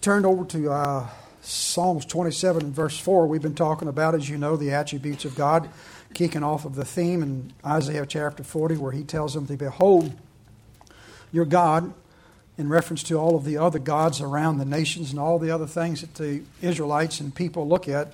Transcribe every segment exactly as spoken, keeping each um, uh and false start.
turned over to uh, Psalms twenty-seven and verse four. We've been talking about, as you know, the attributes of God, kicking off of the theme in Isaiah chapter forty, where he tells them to behold your God, in reference to all of the other gods around the nations and all the other things that the Israelites and people look at,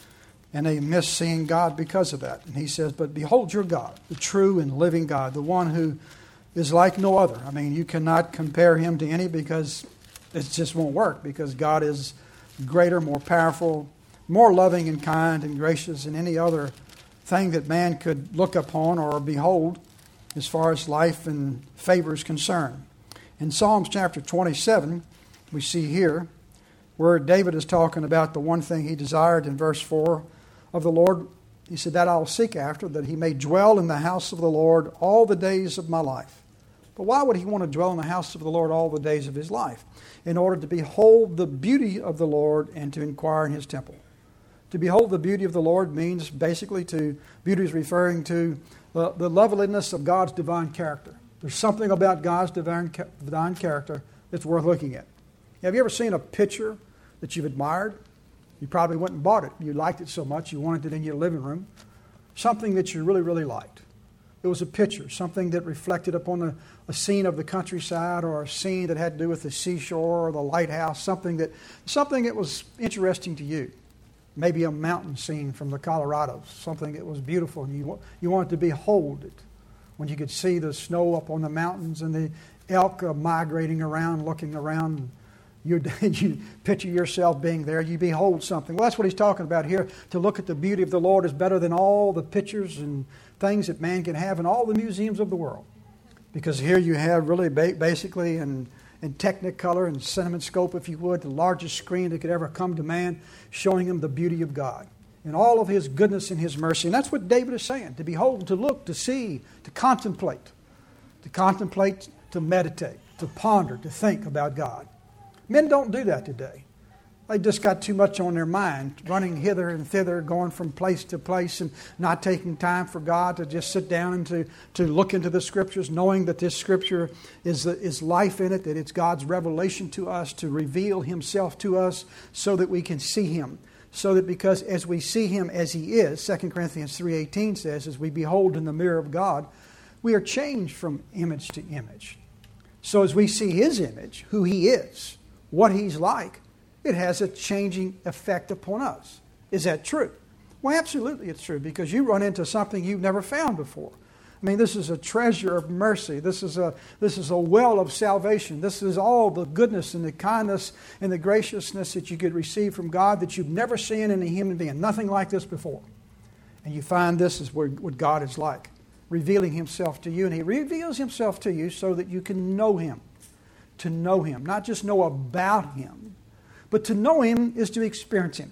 and they miss seeing God because of that. And he says, but behold your God, the true and living God, the one who is like no other. I mean, you cannot compare him to any, because it just won't work, because God is greater, more powerful, more loving and kind and gracious than any other thing that man could look upon or behold as far as life and favor is concerned. In Psalms chapter twenty-seven, we see here where David is talking about the one thing he desired in verse four of the Lord. He said, that I'll seek after, that he may dwell in the house of the Lord all the days of my life. But why would he want to dwell in the house of the Lord all the days of his life? In order to behold the beauty of the Lord and to inquire in his temple. To behold the beauty of the Lord means basically to, beauty is referring to the, the loveliness of God's divine character. There's something about God's divine, divine character that's worth looking at. Have you ever seen a picture that you've admired? You probably went and bought it. You liked it so much you wanted it in your living room. Something that you really, really liked. It was a picture, something that reflected upon a, a scene of the countryside, or a scene that had to do with the seashore or the lighthouse, something that, something that was interesting to you. Maybe a mountain scene from the Colorado, something that was beautiful, and you, you wanted to behold it. When you could see the snow up on the mountains and the elk uh, migrating around, looking around, you, you picture yourself being there, you behold something. Well, that's what he's talking about here. To look at the beauty of the Lord is better than all the pictures and things that man can have in all the museums of the world. Because here you have really ba- basically in, in Technicolor and CinemaScope, if you would, the largest screen that could ever come to man, showing him the beauty of God and all of his goodness and his mercy. And that's what David is saying, to behold, to look, to see, to contemplate, to contemplate, to meditate, to ponder, to think about God. Men don't do that today. They just got too much on their mind, running hither and thither, going from place to place, and not taking time for God to just sit down and to, to look into the Scriptures, knowing that this Scripture is, is life in it, that it's God's revelation to us, to reveal Himself to us so that we can see Him. So that because as we see Him as He is, Second Corinthians three eighteen says, as we behold in the mirror of God, we are changed from image to image. So as we see His image, who He is, what He's like, it has a changing effect upon us. Is that true? Well, absolutely it's true, because you run into something you've never found before. I mean, this is a treasure of mercy. This is a this is a well of salvation. This is all the goodness and the kindness and the graciousness that you could receive from God that you've never seen in a human being. Nothing like this before. And you find this is what God is like, revealing Himself to you. And He reveals Himself to you so that you can know Him. To know Him. Not just know about Him, but to know Him is to experience Him.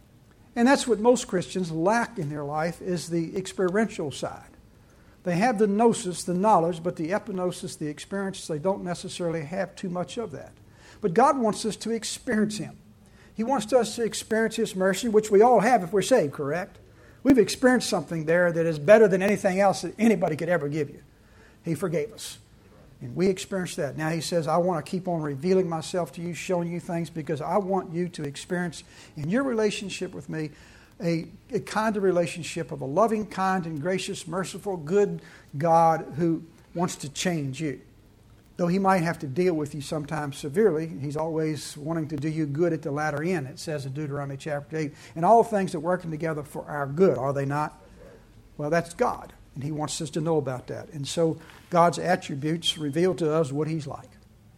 And that's what most Christians lack in their life, is the experiential side. They have the gnosis, the knowledge, but the epignosis, the experience, they don't necessarily have too much of that. But God wants us to experience Him. He wants us to experience His mercy, which we all have if we're saved, correct? We've experienced something there that is better than anything else that anybody could ever give you. He forgave us. And we experienced that. Now He says, I want to keep on revealing myself to you, showing you things, because I want you to experience in your relationship with me a, a kind of relationship of a loving, kind, and gracious, merciful, good God who wants to change you. Though He might have to deal with you sometimes severely, He's always wanting to do you good at the latter end, it says in Deuteronomy chapter eight. And all things are working together for our good, are they not? Well, that's God. And He wants us to know about that. And so God's attributes reveal to us what He's like.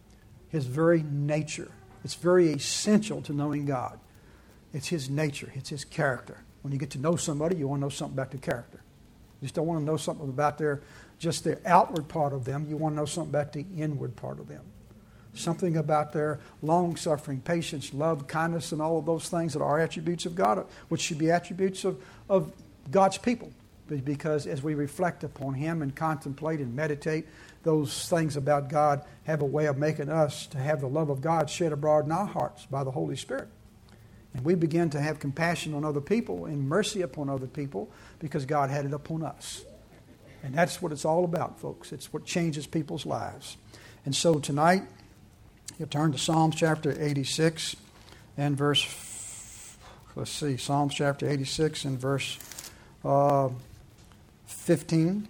His very nature. It's very essential to knowing God. It's His nature. It's His character. When you get to know somebody, you want to know something about their character. You just don't want to know something about their just the outward part of them. You want to know something about the inward part of them. Something about their long-suffering, patience, love, kindness, and all of those things that are attributes of God, which should be attributes of, of God's people. Because as we reflect upon Him and contemplate and meditate, those things about God have a way of making us to have the love of God shed abroad in our hearts by the Holy Spirit. And we begin to have compassion on other people and mercy upon other people because God had it upon us. And that's what it's all about, folks. It's what changes people's lives. And so tonight, You turn to Psalms chapter eighty-six and verse, let's see, Psalms chapter eighty-six and verse uh, fifteen.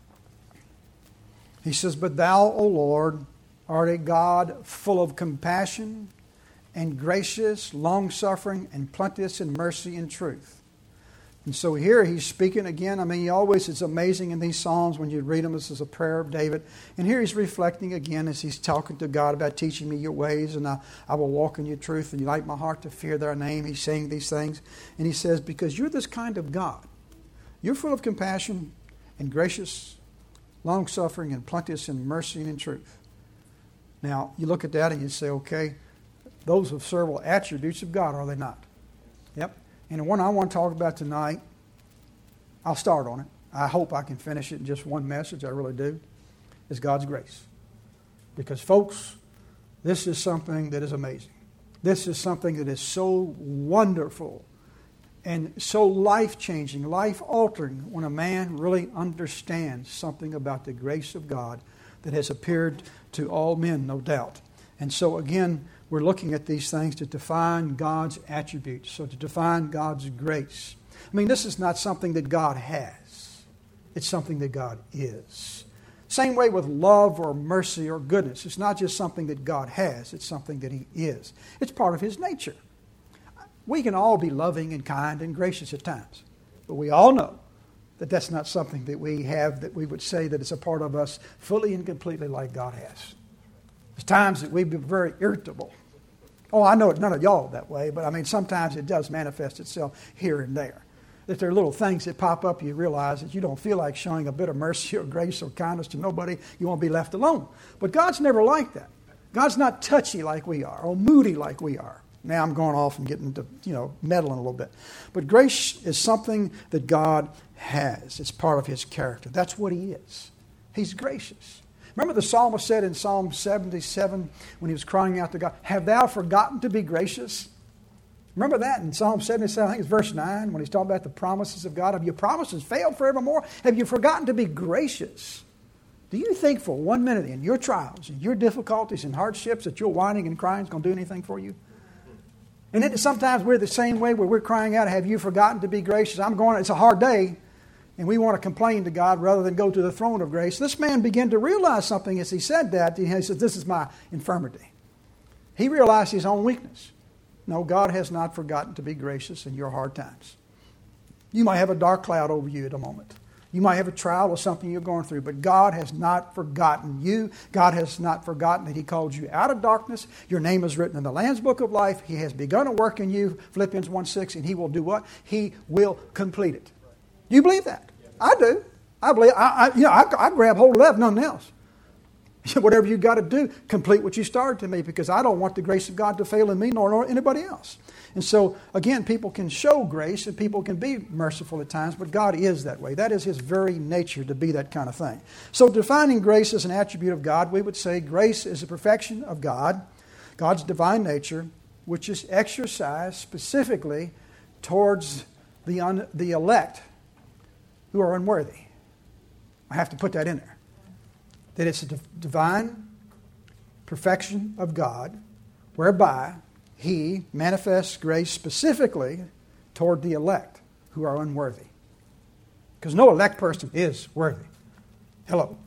He says, "But thou, O Lord, art a God full of compassion and gracious, long-suffering, and plenteous in mercy and truth." And so here he's speaking again. I mean, he always, it's amazing in these Psalms when you read them, this is a prayer of David. And here he's reflecting again as he's talking to God about teaching me your ways, and I, I will walk in your truth, and you light my heart to fear thy name. He's saying these things. And he says, because you're this kind of God. You're full of compassion and gracious, long-suffering, and plenteous in mercy and in truth. Now, you look at that and you say, okay, those are several attributes of God, are they not? Yep. And the one I want to talk about tonight, I'll start on it. I hope I can finish it in just one message, I really do, is God's grace. Because, folks, this is something that is amazing. This is something that is so wonderful and so life-changing, life-altering when a man really understands something about the grace of God that has appeared to all men, no doubt. And so, again, we're looking at these things to define God's attributes, so to define God's grace. I mean, this is not something that God has. It's something that God is. Same way with love or mercy or goodness. It's not just something that God has. It's something that He is. It's part of His nature. We can all be loving and kind and gracious at times, but we all know that that's not something that we have that we would say that it's a part of us fully and completely like God has. There's times that we've been very irritable. Oh, I know none of y'all that way, but I mean, sometimes it does manifest itself here and there. That there are little things that pop up, you realize that you don't feel like showing a bit of mercy or grace or kindness to nobody. You won't be left alone. But God's never like that. God's not touchy like we are or moody like we are. Now I'm going off and getting into, you know, meddling a little bit. But grace is something that God has. It's part of His character. That's what He is. He's gracious. Remember the psalmist said in Psalm seventy-seven when he was crying out to God, "Have thou forgotten to be gracious?" Remember that in Psalm seventy-seven, I think it's verse nine, when he's talking about the promises of God. Have your promises failed forevermore? Have you forgotten to be gracious? Do you think for one minute in your trials and your difficulties and hardships that your whining and crying is going to do anything for you? And it, sometimes we're the same way where we're crying out, "Have you forgotten to be gracious?" I'm going, it's a hard day. And we want to complain to God rather than go to the throne of grace. This man began to realize something as he said that. He said, "This is my infirmity." He realized his own weakness. No, God has not forgotten to be gracious in your hard times. You might have a dark cloud over you at a moment. You might have a trial or something you're going through, but God has not forgotten you. God has not forgotten that He called you out of darkness. Your name is written in the Lamb's Book of Life. He has begun a work in you, Philippians one six, and He will do what? He will complete it. Do you believe that? I do. I believe. I, I you know. I, I grab hold of that, if nothing else. Whatever you got to do, complete what you started to me, because I don't want the grace of God to fail in me nor, nor anybody else. And so, again, people can show grace and people can be merciful at times, but God is that way. That is His very nature to be that kind of thing. So, defining grace as an attribute of God, we would say grace is a perfection of God, God's divine nature, which is exercised specifically towards the un, the elect who are unworthy. I have to put that in there. That it's a divine perfection of God whereby He manifests grace specifically toward the elect who are unworthy. Because no elect person is worthy. Hello.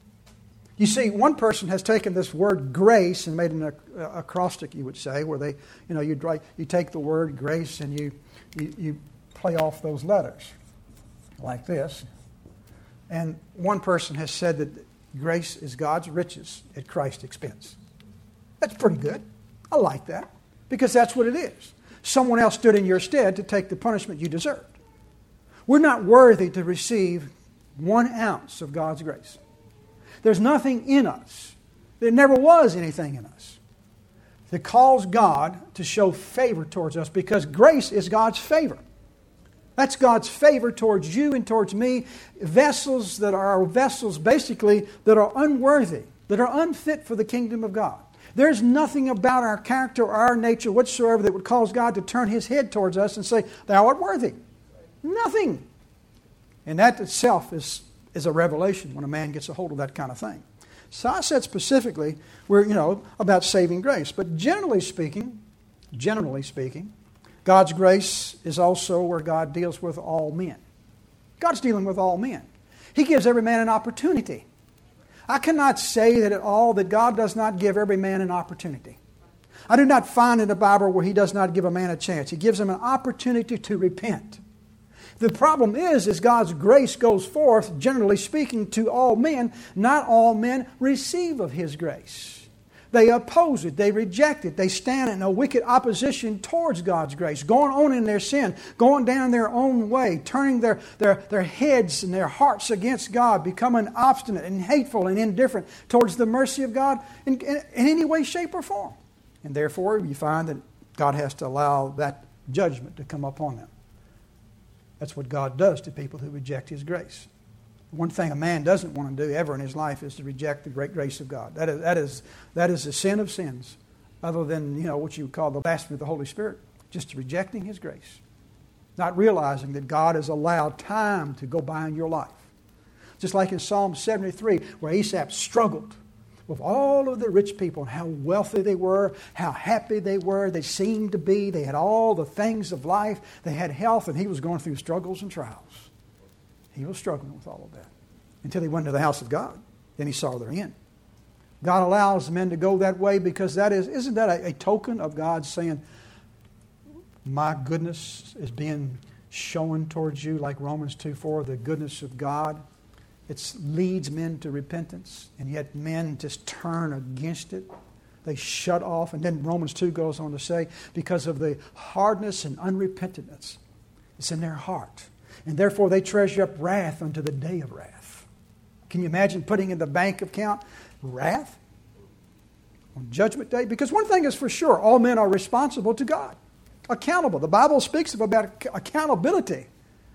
You see, one person has taken this word grace and made an acrostic, you would say, where they, you know, you you take the word grace and you, you, you play off those letters like this. And one person has said that grace is God's riches at Christ's expense. That's pretty good. I like that, because that's what it is. Someone else stood in your stead to take the punishment you deserved. We're not worthy to receive one ounce of God's grace. There's nothing in us. There never was anything in us that calls God to show favor towards us, because grace is God's favor. That's God's favor towards you and towards me. Vessels that are vessels, basically, that are unworthy, that are unfit for the kingdom of God. There's nothing about our character or our nature whatsoever that would cause God to turn His head towards us and say, "Thou art worthy." Nothing. And that itself is, is a revelation when a man gets a hold of that kind of thing. So I said specifically, we're, you know, about saving grace. But generally speaking, generally speaking, God's grace is also where God deals with all men. God's dealing with all men. He gives every man an opportunity. I cannot say that at all that God does not give every man an opportunity. I do not find in the Bible where He does not give a man a chance. He gives him an opportunity to repent. The problem is, is God's grace goes forth, generally speaking, to all men. Not all men receive of His grace. They oppose it. They reject it. They stand in a wicked opposition towards God's grace, going on in their sin, going down their own way, turning their, their, their heads and their hearts against God, becoming obstinate and hateful and indifferent towards the mercy of God in, in, in any way, shape, or form. And therefore, you find that God has to allow that judgment to come upon them. That's what God does to people who reject His grace. One thing a man doesn't want to do ever in his life is to reject the great grace of God. That is, that is, that is the sin of sins, other than, you know, what you would call the blasphemy of the Holy Spirit, just rejecting His grace. Not realizing that God has allowed time to go by in your life. Just like in Psalm seventy-three, where Asaph struggled with all of the rich people and how wealthy they were, how happy they were, they seemed to be, they had all the things of life, they had health, and he was going through struggles and trials. He was struggling with all of that until he went to the house of God. Then he saw their end. God allows men to go that way because that is, isn't that a, a token of God saying, my goodness is being shown towards you, like Romans two four, the goodness of God. It leads men to repentance, and yet men just turn against it. They shut off. And then Romans two goes on to say, because of the hardness and unrepentance, it's in their heart. And therefore they treasure up wrath unto the day of wrath. Can you imagine putting in the bank account wrath on Judgment Day? Because one thing is for sure, all men are responsible to God. Accountable. The Bible speaks about accountability.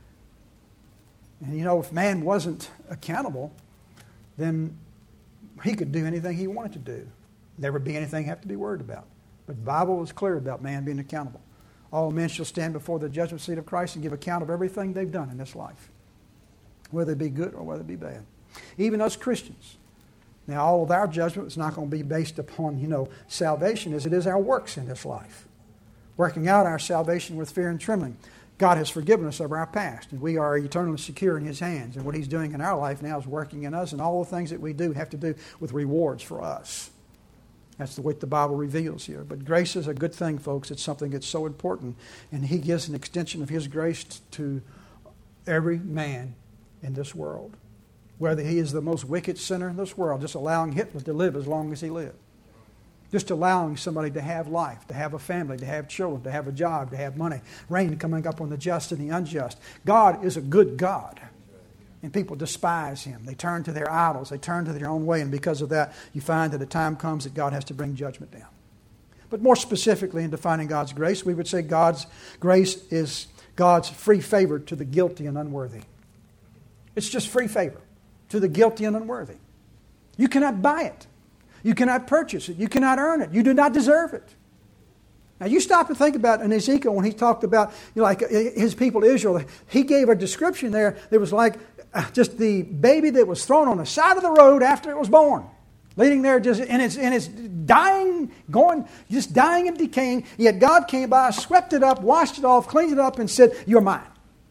And you know, if man wasn't accountable, then he could do anything he wanted to do. Never be anything have to be worried about. But the Bible is clear about man being accountable. All men shall stand before the judgment seat of Christ and give account of everything they've done in this life, whether it be good or whether it be bad. Even us Christians. Now, all of our judgment is not going to be based upon, you know, salvation as it is our works in this life. Working out our salvation with fear and trembling. God has forgiven us of our past, and we are eternally secure in His hands. And what He's doing in our life now is working in us, and all the things that we do have to do with rewards for us. That's the way the Bible reveals here. But grace is a good thing, folks. It's something that's so important. And He gives an extension of His grace to every man in this world. Whether he is the most wicked sinner in this world, just allowing Hitler to live as long as he lived. Just allowing somebody to have life, to have a family, to have children, to have a job, to have money. Rain coming up on the just and the unjust. God is a good God. And people despise Him. They turn to their idols. They turn to their own way. And because of that, you find that a time comes that God has to bring judgment down. But more specifically in defining God's grace, we would say God's grace is God's free favor to the guilty and unworthy. It's just free favor to the guilty and unworthy. You cannot buy it. You cannot purchase it. You cannot earn it. You do not deserve it. Now you stop and think about in Ezekiel when he talked about, you know, like his people Israel. He gave a description there that was like just the baby that was thrown on the side of the road after it was born, leading there just and it's and it's dying, going just dying and decaying. Yet God came by, swept it up, washed it off, cleaned it up, and said, "You're mine."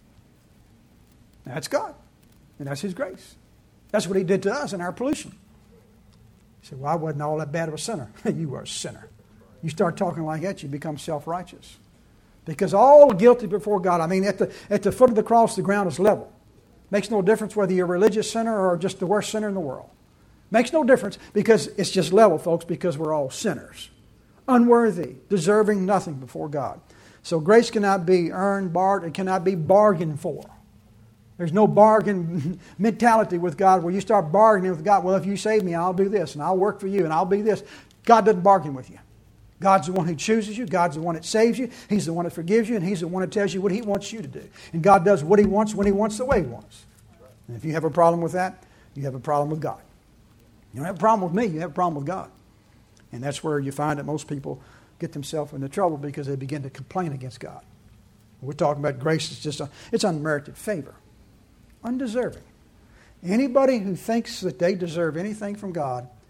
That's God, and that's His grace. That's what He did to us in our pollution. He said, "Well, I wasn't all that bad of a sinner." You were a sinner. You start talking like that, you become self-righteous. Because all guilty before God, I mean, at the at the foot of the cross, the ground is level. Makes no difference whether you're a religious sinner or just the worst sinner in the world. Makes no difference because it's just level, folks, because we're all sinners. Unworthy, deserving nothing before God. So grace cannot be earned, borrowed, it cannot be bargained for. There's no bargain mentality with God where you start bargaining with God. Well, if you save me, I'll do this, and I'll work for you, and I'll be this. God doesn't bargain with you. God's the one who chooses you. God's the one that saves you. He's the one that forgives you. And He's the one that tells you what He wants you to do. And God does what He wants when He wants the way He wants. And if you have a problem with that, you have a problem with God. You don't have a problem with me. You have a problem with God. And that's where you find that most people get themselves into trouble because they begin to complain against God. We're talking about grace. It's just a, it's unmerited favor. Undeserving. Anybody who thinks that they deserve anything from God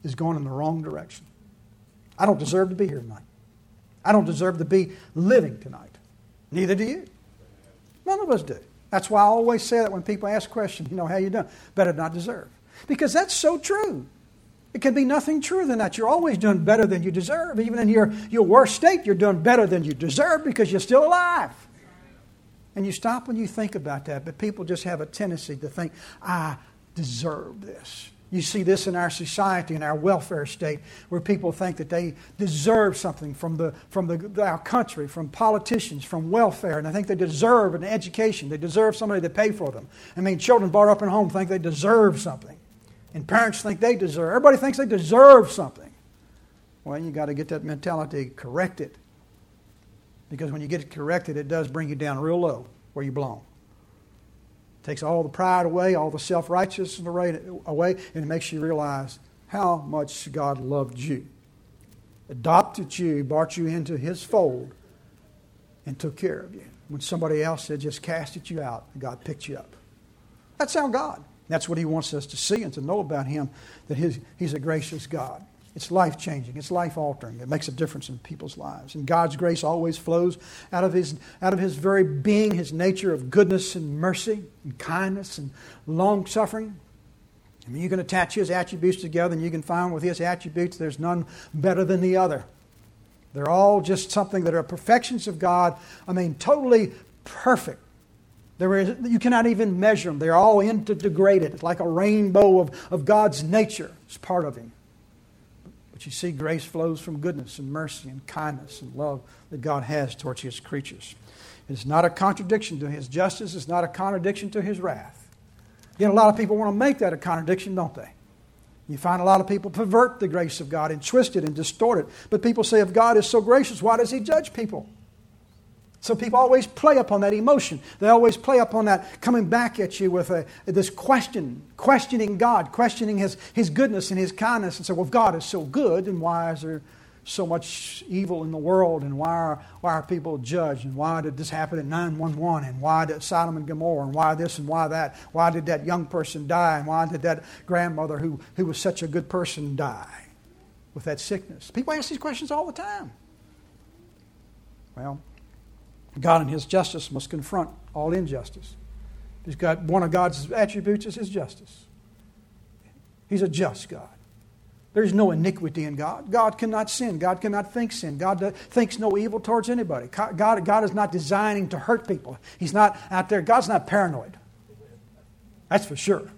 is going in the wrong direction. I don't deserve to be here tonight. I don't deserve to be living tonight. Neither do you. None of us do. That's why I always say that when people ask questions, you know, how you doing? Better not deserve. Because that's so true. It can be nothing truer than that. You're always doing better than you deserve. Even in your, your worst state, you're doing better than you deserve because you're still alive. And you stop when you think about that. But people just have a tendency to think, I deserve this. You see this in our society, in our welfare state, where people think that they deserve something from the from the, our country, from politicians, from welfare, and they think they deserve an education. They deserve somebody to pay for them. I mean, children brought up in home think they deserve something, and parents think they deserve. Everybody thinks they deserve something. Well, you got to get that mentality corrected, because when you get it corrected, it does bring you down real low where you belong. Takes all the pride away, all the self-righteousness away, and it makes you realize how much God loved you. Adopted you, brought you into His fold, and took care of you. When somebody else had just casted you out, God picked you up. That's our God. That's what He wants us to see and to know about Him, that his, He's a gracious God. It's life-changing. It's life-altering. It makes a difference in people's lives. And God's grace always flows out of His, out of His very being, His nature of goodness and mercy and kindness and long-suffering. I mean, you can attach His attributes together and you can find with His attributes there's none better than the other. They're all just something that are perfections of God. I mean, totally perfect. There is, you cannot even measure them. They're all interdegraded. It's like a rainbow of, of God's nature. It's part of Him. But you see, grace flows from goodness and mercy and kindness and love that God has towards His creatures. It's not a contradiction to His justice. It's not a contradiction to His wrath. Yet a lot of people want to make that a contradiction, don't they? You find a lot of people pervert the grace of God and twist it and distort it. But people say, if God is so gracious, why does He judge people? So people always play upon that emotion. They always play upon that coming back at you with a, this question, questioning God, questioning His, His goodness and His kindness. And say, well, if God is so good, then why is there so much evil in the world? And why are, why are people judged? And why did this happen at nine one one? And why did Sodom and Gomorrah? And why this and why that? Why did that young person die? And why did that grandmother who, who was such a good person die with that sickness? People ask these questions all the time. Well, God in His justice must confront all injustice. He's got one of God's attributes is His justice. He's a just God. There's no iniquity in God. God cannot sin. God cannot think sin. God thinks no evil towards anybody. God, God is not designing to hurt people. He's not out there. God's not paranoid. That's for sure.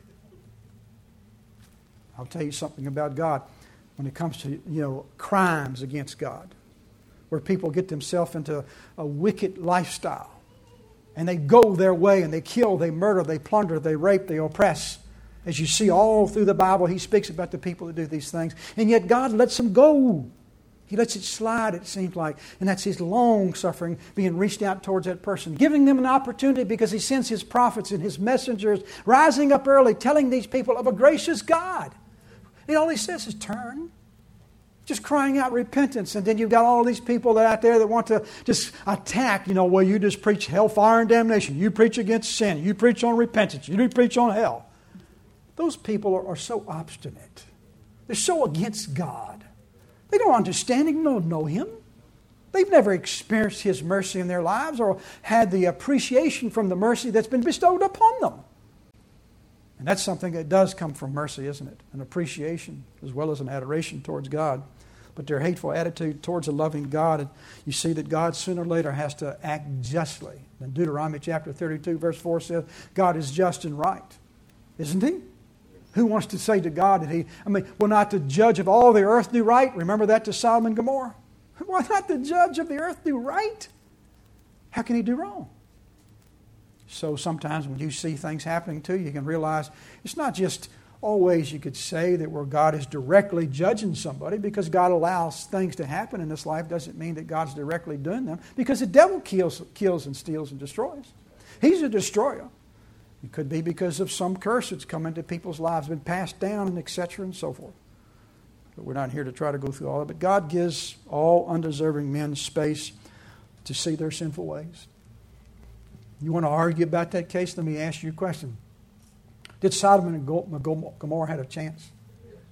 I'll tell you something about God when it comes to, you know, crimes against God, where people get themselves into a wicked lifestyle. And they go their way and they kill, they murder, they plunder, they rape, they oppress. As you see all through the Bible, He speaks about the people that do these things. And yet God lets them go. He lets it slide, it seems like. And that's His long suffering being reached out towards that person. Giving them an opportunity because He sends His prophets and His messengers rising up early, telling these people of a gracious God. And all He says is turn. Just crying out repentance. And then you've got all these people that out there that want to just attack, you know, well, you just preach hellfire and damnation. You preach against sin. You preach on repentance. You preach on hell. Those people are, are so obstinate. They're so against God. They don't understand Him, don't know Him. They've never experienced His mercy in their lives or had the appreciation from the mercy that's been bestowed upon them. And that's something that does come from mercy, isn't it? An appreciation as well as an adoration towards God. But their hateful attitude towards a loving God, you see that God sooner or later has to act justly. And Deuteronomy chapter thirty-two verse four says, God is just and right. Isn't He? Who wants to say to God that He, I mean, will not the judge of all the earth do right? Remember that to Sodom and Gomorrah? Why not the judge of the earth do right? How can He do wrong? So sometimes when you see things happening to you, you can realize it's not just always, you could say, that where God is directly judging somebody, because God allows things to happen in this life doesn't mean that God's directly doing them, because the devil kills, kills and steals and destroys. He's a destroyer. It could be because of some curse that's come into people's lives, been passed down, and et cetera and so forth. But we're not here to try to go through all of it. But God gives all undeserving men space to see their sinful ways. You want to argue about that case? Let me ask you a question. Did Sodom and Gomorrah have a chance?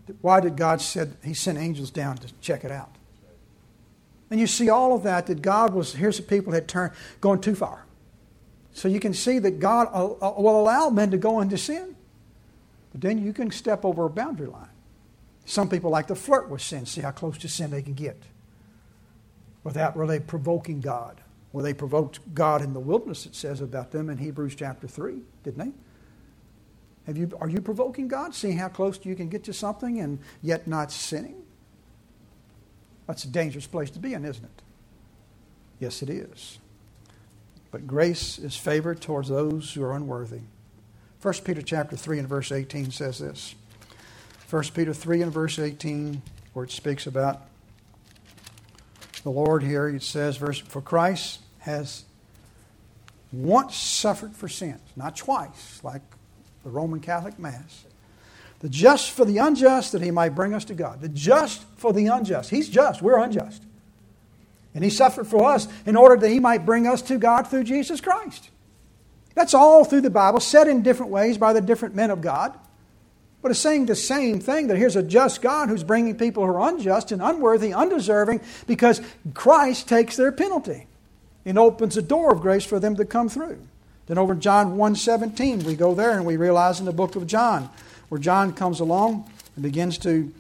Why did God said He sent angels down to check it out? And you see all of that, that God was, here's the people that had turned, going too far. So you can see that God will allow men to go into sin. But then you can step over a boundary line. Some people like to flirt with sin, see how close to sin they can get, without really provoking God. Well, they provoked God in the wilderness, it says about them in Hebrews chapter three, didn't they? Have you, are you provoking God, seeing how close you can get to something and yet not sinning? That's a dangerous place to be in, isn't it? Yes, it is. But grace is favored towards those who are unworthy. First Peter chapter three and verse eighteen says this. First Peter three and verse eighteen, where it speaks about the Lord here, it says, verse, for Christ has once suffered for sins, not twice, like the Roman Catholic Mass. The just for the unjust, that He might bring us to God. The just for the unjust. He's just, we're unjust. And He suffered for us in order that He might bring us to God through Jesus Christ. That's all through the Bible, said in different ways by the different men of God. But it's saying the same thing, that here's a just God who's bringing people who are unjust and unworthy, undeserving, because Christ takes their penalty and opens a door of grace for them to come through. Then over in John one seventeen, we go there and we realize in the book of John, where John comes along and begins to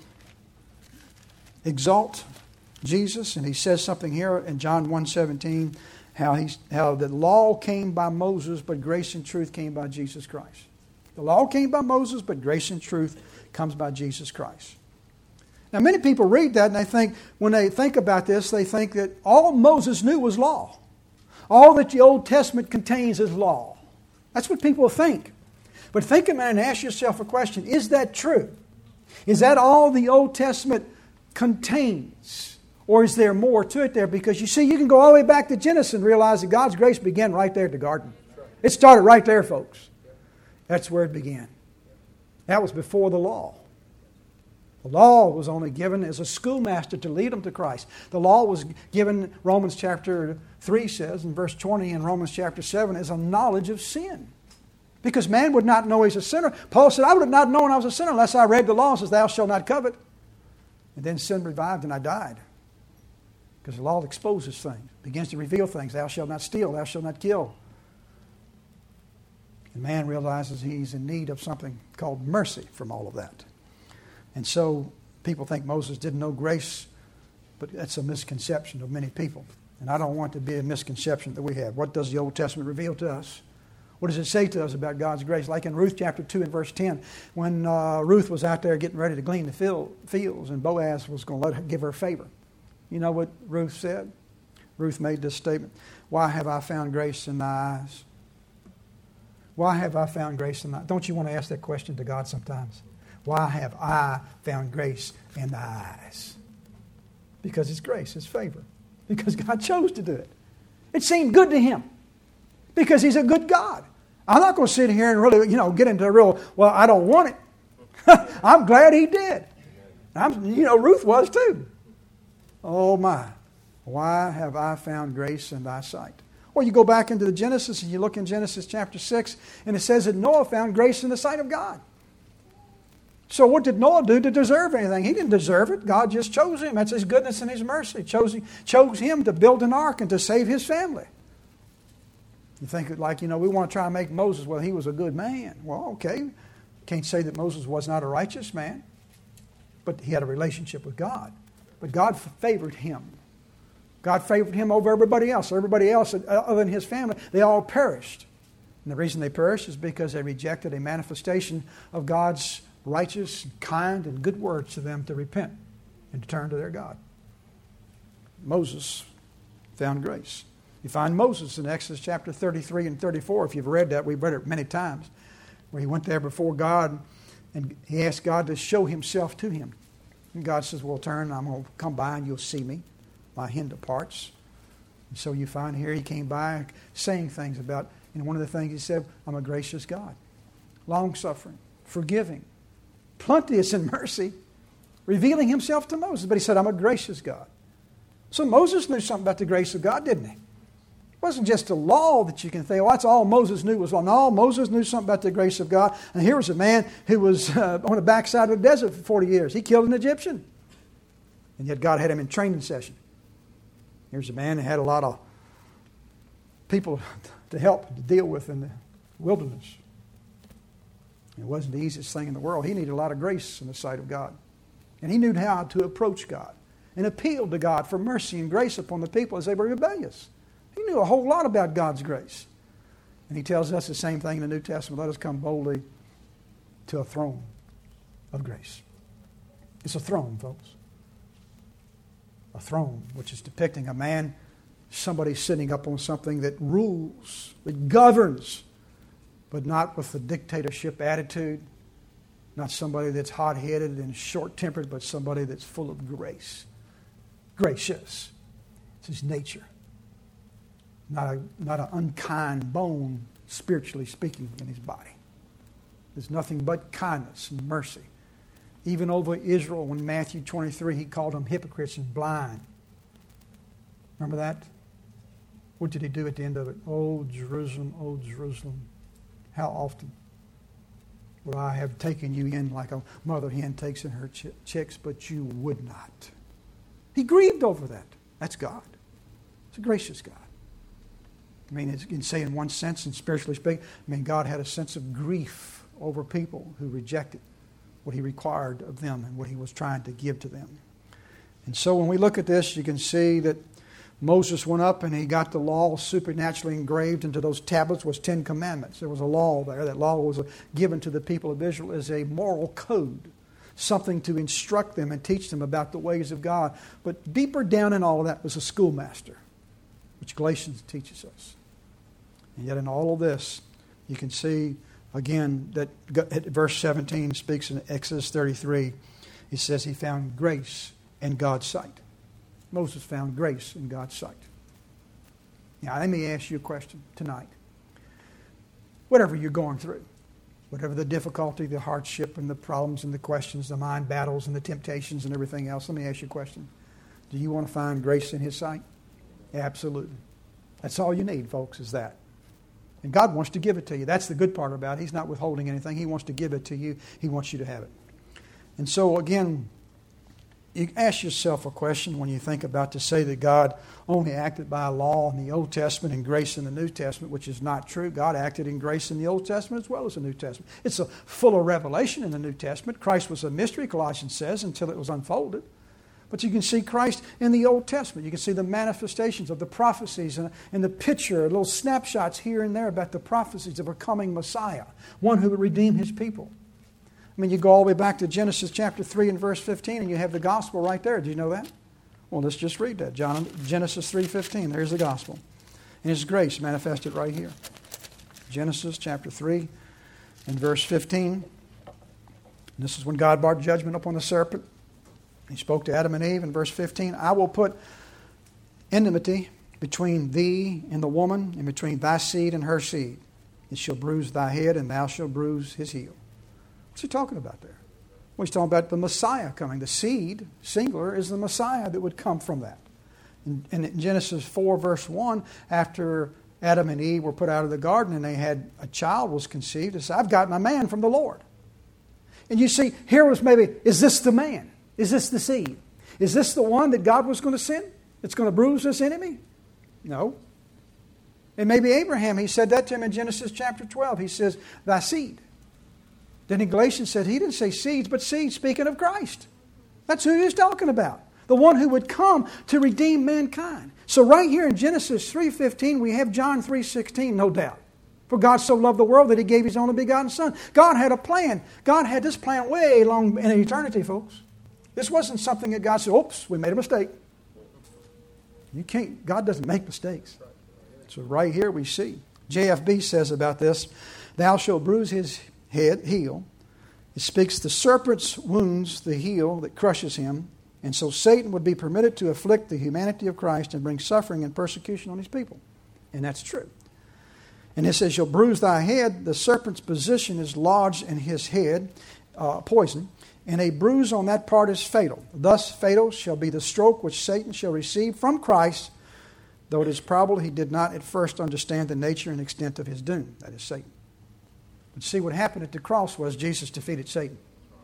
exalt Jesus, and he says something here in John one seventeen, how, he, how the law came by Moses, but grace and truth came by Jesus Christ. The law came by Moses, but grace and truth comes by Jesus Christ. Now, many people read that and they think, when they think about this, they think that all Moses knew was law. All that the Old Testament contains is law. That's what people think. But think a minute and ask yourself a question. Is that true? Is that all the Old Testament contains? Or is there more to it there? Because you see, you can go all the way back to Genesis and realize that God's grace began right there at the garden. It started right there, folks. That's where it began. That was before the law. The law was only given as a schoolmaster to lead them to Christ. The law was given, Romans chapter three says, in verse twenty, in Romans chapter seven, as a knowledge of sin. Because man would not know he's a sinner. Paul said, I would have not known I was a sinner unless I read the law and says, thou shalt not covet. And then sin revived and I died. Because the law exposes things, begins to reveal things. Thou shalt not steal, thou shalt not kill. And man realizes he's in need of something called mercy from all of that. And so people think Moses didn't know grace, but that's a misconception of many people. And I don't want it to be a misconception that we have. What does the Old Testament reveal to us? What does it say to us about God's grace? Like in Ruth chapter two and verse ten, when uh, Ruth was out there getting ready to glean the field, fields, and Boaz was going to let her, give her favor. You know what Ruth said? Ruth made this statement, why have I found grace in thy eyes? Why have I found grace in thy eyes? Don't you want to ask that question to God sometimes? Why have I found grace in thy eyes? Because it's grace, it's favor. Because God chose to do it. It seemed good to Him. Because He's a good God. I'm not going to sit here and really, you know, get into a real, well, I don't want it. I'm glad He did. I'm, you know, Ruth was too. Oh my, why have I found grace in thy sight? Or you go back into the Genesis and you look in Genesis chapter six, and it says that Noah found grace in the sight of God. So what did Noah do to deserve anything? He didn't deserve it. God just chose him. That's His goodness and His mercy. Chose, chose him to build an ark and to save his family. You think like, you know, we want to try and make Moses, well, he was a good man. Well, okay. Can't say that Moses was not a righteous man. But he had a relationship with God. But God favored him. God favored him over everybody else. Everybody else, other than his family, they all perished. And the reason they perished is because they rejected a manifestation of God's righteous, kind, and good words to them to repent and to turn to their God. Moses found grace. You find Moses in Exodus chapter thirty-three and thirty-four. If you've read that, we've read it many times, where he went there before God and he asked God to show Himself to him. And God says, well, turn, I'm going to come by and you'll see me, my hinder parts. And so you find here he came by saying things about, and one of the things He said, I'm a gracious God, long-suffering, forgiving, plenteous in mercy, revealing Himself to Moses. But He said, I'm a gracious God. So Moses knew something about the grace of God, didn't he? It wasn't just a law that you can think, oh, that's all Moses knew was law. No, Moses knew something about the grace of God. And here was a man who was uh, on the backside of the desert for forty years. He killed an Egyptian. And yet God had him in training session. Here's a man who had a lot of people to help to deal with in the wilderness. It wasn't the easiest thing in the world. He needed a lot of grace in the sight of God. And he knew how to approach God and appeal to God for mercy and grace upon the people as they were rebellious. He knew a whole lot about God's grace. And he tells us the same thing in the New Testament. Let us come boldly to a throne of grace. It's a throne, folks. A throne, which is depicting a man, somebody sitting up on something that rules, that governs, but not with the dictatorship attitude, not somebody that's hot-headed and short-tempered, but somebody that's full of grace. Gracious. It's his nature. Not a, not an unkind bone, spiritually speaking, in his body. There's nothing but kindness and mercy. Even over Israel, when Matthew twenty-three, he called them hypocrites and blind. Remember that? What did he do at the end of it? Oh, Jerusalem, oh, Jerusalem, how often would I have taken you in like a mother hen takes in her ch- chicks, but you would not. He grieved over that. That's God. It's a gracious God. I mean, you can say in one sense, and spiritually speaking, I mean, God had a sense of grief over people who rejected what he required of them and what he was trying to give to them. And so when we look at this, you can see that Moses went up and he got the law supernaturally engraved into those tablets, was Ten Commandments. There was a law there. That law was given to the people of Israel as a moral code, something to instruct them and teach them about the ways of God. But deeper down in all of that was a schoolmaster, which Galatians teaches us. And yet in all of this, you can see again that verse seventeen speaks in Exodus thirty-three. It says he found grace in God's sight. Moses found grace in God's sight. Now, let me ask you a question tonight. Whatever you're going through, whatever the difficulty, the hardship, and the problems, and the questions, the mind battles, and the temptations, and everything else, let me ask you a question. Do you want to find grace in his sight? Absolutely. That's all you need, folks, is that. And God wants to give it to you. That's the good part about it. He's not withholding anything. He wants to give it to you. He wants you to have it. And so, again, you ask yourself a question when you think about to say that God only acted by law in the Old Testament and grace in the New Testament, which is not true. God acted in grace in the Old Testament as well as the New Testament. It's a full of revelation in the New Testament. Christ was a mystery, Colossians says, until it was unfolded. But you can see Christ in the Old Testament. You can see the manifestations of the prophecies and, and the picture, little snapshots here and there about the prophecies of a coming Messiah, one who would redeem his people. I mean, you go all the way back to Genesis chapter three and verse fifteen, and you have the gospel right there. Did you know that? Well, let's just read that. John, Genesis three fifteen, there's the gospel. And his grace manifested right here. Genesis chapter three and verse fifteen. And this is when God brought judgment upon the serpent. He spoke to Adam and Eve in verse fifteen. I will put enmity between thee and the woman, and between thy seed and her seed. It shall bruise thy head, and thou shalt bruise his heel. What's he talking about there? Well, he's talking about the Messiah coming. The seed, singular, is the Messiah that would come from that. And in Genesis four, verse one, after Adam and Eve were put out of the garden and they had a child was conceived, it said, I've gotten a man from the Lord. And you see, here was maybe, is this the man? Is this the seed? Is this the one that God was going to send? It's going to bruise this enemy? No. And maybe Abraham, he said that to him in Genesis chapter twelve. He says, thy seed. Then in Galatians said, he didn't say seeds, but seeds, speaking of Christ. That's who he was talking about. The one who would come to redeem mankind. So right here in Genesis three fifteen, we have John three sixteen, no doubt. For God so loved the world that he gave his only begotten Son. God had a plan. God had this plan way long in eternity, folks. This wasn't something that God said, oops, we made a mistake. You can't, God doesn't make mistakes. So right here we see. J F B says about this, thou shalt bruise his head, heel. It speaks the serpent's wounds, the heel that crushes him. And so Satan would be permitted to afflict the humanity of Christ and bring suffering and persecution on his people. And that's true. And it says, you'll bruise thy head. The serpent's position is lodged in his head, uh, poison. And a bruise on that part is fatal. Thus fatal shall be the stroke which Satan shall receive from Christ though it is probable he did not at first understand the nature and extent of his doom, that is Satan. But see, what happened at the cross was Jesus defeated Satan.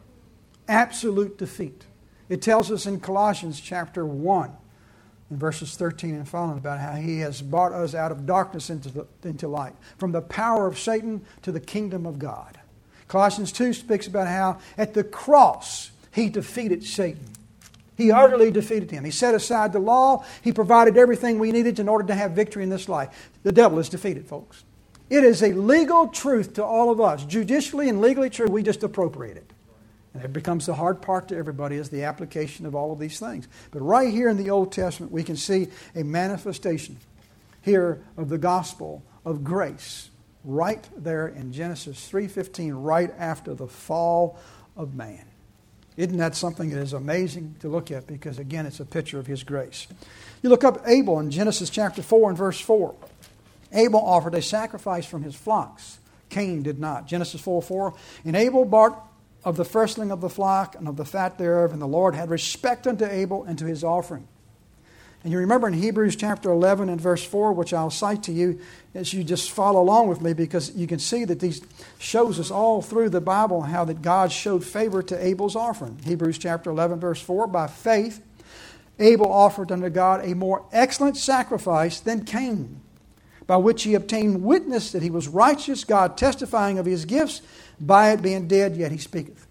Absolute defeat. It tells us in Colossians chapter one, in verses thirteen and following, about how he has brought us out of darkness into, the, into light, from the power of Satan to the kingdom of God. Colossians two speaks about how at the cross he defeated Satan. He utterly defeated him. He set aside the law. He provided everything we needed in order to have victory in this life. The devil is defeated, folks. It is a legal truth to all of us. Judicially and legally true, we just appropriate it. And it becomes the hard part to everybody is the application of all of these things. But right here in the Old Testament, we can see a manifestation here of the gospel of grace right there in Genesis three fifteen, right after the fall of man. Isn't that something that is amazing to look at? Because again, it's a picture of his grace. You look up Abel in Genesis chapter four and verse four. Abel offered a sacrifice from his flocks. Cain did not. Genesis four four. And Abel brought of the firstling of the flock and of the fat thereof, and the Lord had respect unto Abel and to his offering. And you remember in Hebrews chapter eleven and verse four, which I'll cite to you as you just follow along with me, because you can see that these shows us all through the Bible how that God showed favor to Abel's offering. Hebrews chapter eleven verse four, by faith Abel offered unto God a more excellent sacrifice than Cain, by which he obtained witness that he was righteous, God testifying of his gifts, by it being dead, yet he speaketh.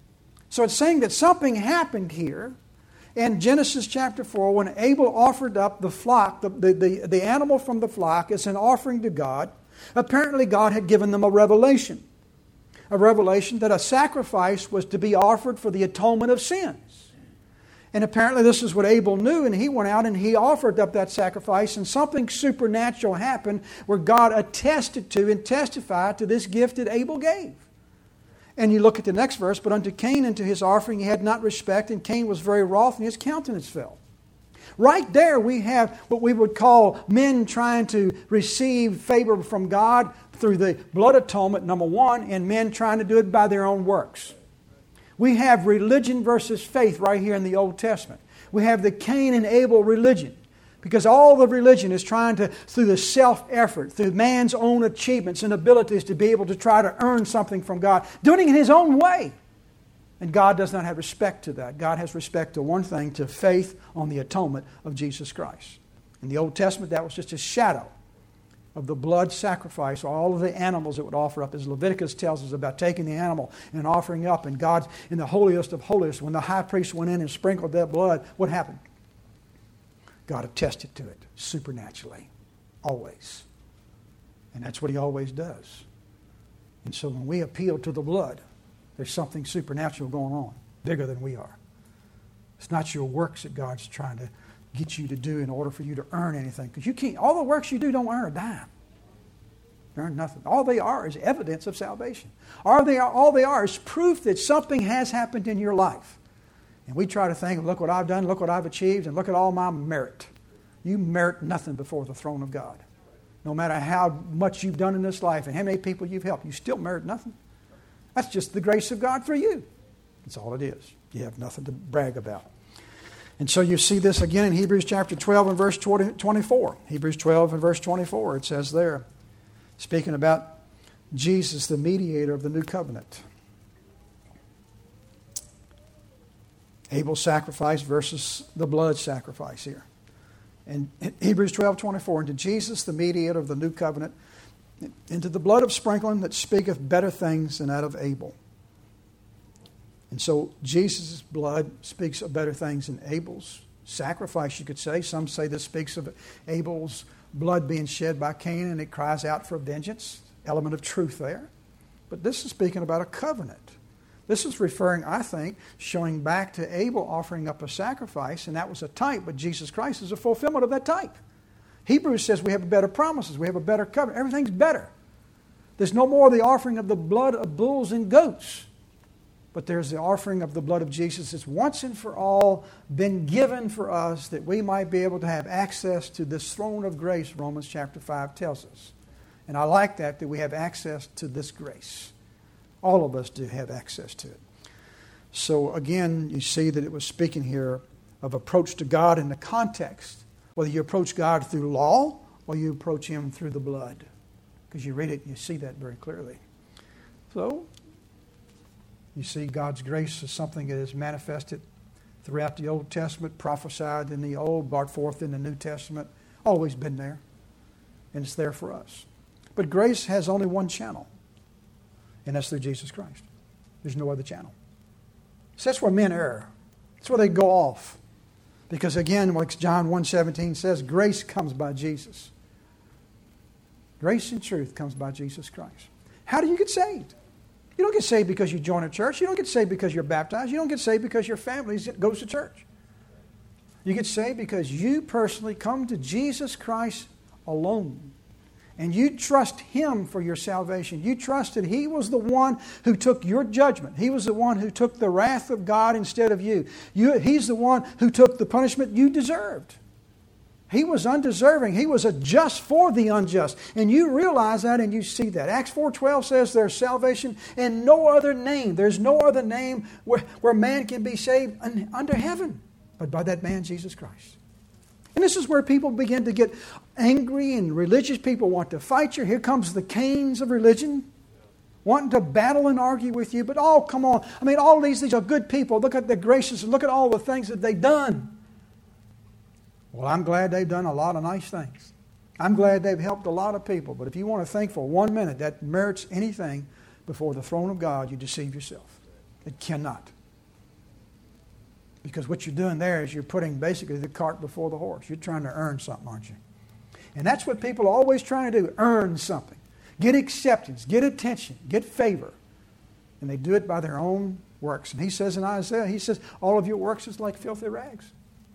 So it's saying that something happened here in Genesis chapter four when Abel offered up the flock, the, the, the, the animal from the flock, as an offering to God. Apparently God had given them a revelation. A revelation that a sacrifice was to be offered for the atonement of sins. And apparently this is what Abel knew, and he went out and he offered up that sacrifice, and something supernatural happened where God attested to and testified to this gift that Abel gave. And you look at the next verse, but unto Cain and to his offering he had not respect, and Cain was very wroth, and his countenance fell. Right there we have what we would call men trying to receive favor from God through the blood atonement, number one, and men trying to do it by their own works. We have religion versus faith right here in the Old Testament. We have the Cain and Abel religion. Because all the religion is trying to, through the self-effort, through man's own achievements and abilities, to be able to try to earn something from God, doing it in his own way. And God does not have respect to that. God has respect to one thing, to faith on the atonement of Jesus Christ. In the Old Testament, that was just a shadow of the blood sacrifice, all of the animals that would offer up, as Leviticus tells us about taking the animal and offering up. And God, in the holiest of holiest, when the high priest went in and sprinkled that blood, what happened? God attested to it supernaturally, always. And that's what he always does. And so when we appeal to the blood, there's something supernatural going on, bigger than we are. It's not your works that God's trying to get you to do in order for you to earn anything. Because you can't, all the works you do don't earn a dime. They earn nothing. All they are is evidence of salvation. All they are, all they are is proof that something has happened in your life. And we try to think, look what I've done, look what I've achieved, and look at all my merit. You merit nothing before the throne of God. No matter how much you've done in this life and how many people you've helped, you still merit nothing. That's just the grace of God for you. That's all it is. You have nothing to brag about. And so you see this again in Hebrews chapter twelve and verse twenty-four. Hebrews twelve and verse twenty-four, it says there, speaking about Jesus, the mediator of the new covenant. Abel's sacrifice versus the blood sacrifice here. And Hebrews twelve twenty-four, and to Jesus, the mediator of the new covenant, into the blood of sprinkling that speaketh better things than that of Abel. And so Jesus' blood speaks of better things than Abel's sacrifice, you could say. Some say this speaks of Abel's blood being shed by Cain, and it cries out for vengeance. Element of truth there. But this is speaking about a covenant. This is referring, I think, showing back to Abel offering up a sacrifice, and that was a type, but Jesus Christ is a fulfillment of that type. Hebrews says we have better promises, we have a better covenant. Everything's better. There's no more the offering of the blood of bulls and goats, but there's the offering of the blood of Jesus that's once and for all been given for us that we might be able to have access to this throne of grace, Romans chapter five tells us. And I like that, that we have access to this grace. All of us do have access to it. So again, you see that it was speaking here of approach to God in the context Whether you approach God through law or you approach Him through the blood. Because you read it and you see that very clearly. So, you see God's grace is something that is manifested throughout the Old Testament, prophesied in the Old, brought forth in the New Testament. Always been there. And it's there for us. But grace has only one channel. And that's through Jesus Christ. There's no other channel. So that's where men err. That's where they go off. Because again, like John one seventeen says, grace comes by Jesus. Grace and truth comes by Jesus Christ. How do you get saved? You don't get saved because you join a church. You don't get saved because you're baptized. You don't get saved because your family goes to church. You get saved because you personally come to Jesus Christ alone. And you trust Him for your salvation. You trust that He was the one who took your judgment. He was the one who took the wrath of God instead of you. you he's the one who took the punishment you deserved. He was undeserving. He was a just for the unjust. And you realize that and you see that. Acts four twelve says there's salvation in no other name. There's no other name where, where man can be saved under heaven but by that man, Jesus Christ. And this is where people begin to get angry and religious people want to fight you. Here comes the Cains of religion wanting to battle and argue with you. But oh, come on. I mean, all these, these are good people. Look at the gracious and look at all the things that they've done. Well, I'm glad they've done a lot of nice things. I'm glad they've helped a lot of people. But if you want to think for one minute that merits anything before the throne of God, you deceive yourself. It cannot. Because what you're doing there is you're putting basically the cart before the horse. You're trying to earn something, aren't you? And that's what people are always trying to do, earn something. Get acceptance, get attention, get favor. And they do it by their own works. And he says in Isaiah, he says, all of your works is like filthy rags.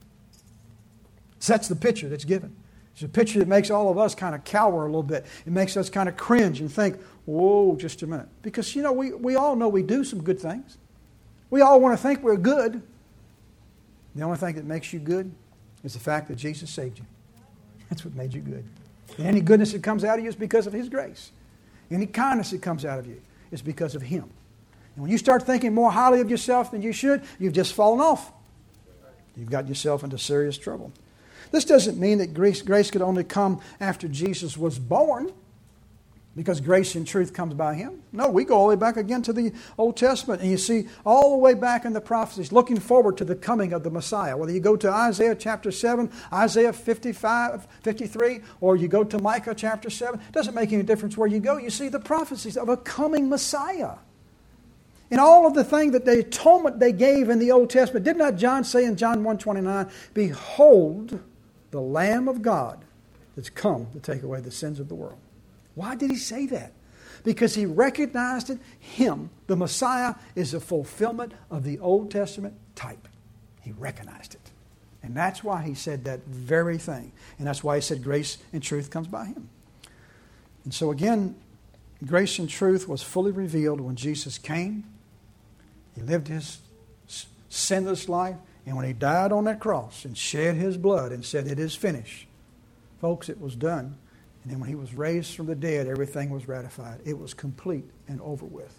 So that's the picture that's given. It's a picture that makes all of us kind of cower a little bit. It makes us kind of cringe and think, whoa, just a minute. Because, you know, we, we all know we do some good things. We all want to think we're good. The only thing that makes you good is the fact that Jesus saved you. That's what made you good. And any goodness that comes out of you is because of His grace. Any kindness that comes out of you is because of Him. And when you start thinking more highly of yourself than you should, you've just fallen off. You've got yourself into serious trouble. This doesn't mean that grace, grace could only come after Jesus was born, because grace and truth comes by Him. No, we go all the way back again to the Old Testament, and you see all the way back in the prophecies, looking forward to the coming of the Messiah. Whether you go to Isaiah chapter seven, Isaiah fifty-five, fifty-three, or you go to Micah chapter seven, it doesn't make any difference where you go. You see the prophecies of a coming Messiah. And all of the thing that the atonement they gave in the Old Testament, did not John say in John one twenty-nine, behold the Lamb of God that's come to take away the sins of the world. Why did he say that? Because he recognized it. Him, the Messiah, is a fulfillment of the Old Testament type. He recognized it. And that's why he said that very thing. And that's why he said grace and truth comes by Him. And so again, grace and truth was fully revealed when Jesus came. He lived His sinless life. And when He died on that cross and shed His blood and said, it is finished. Folks, it was done. And then when He was raised from the dead, everything was ratified. It was complete and over with.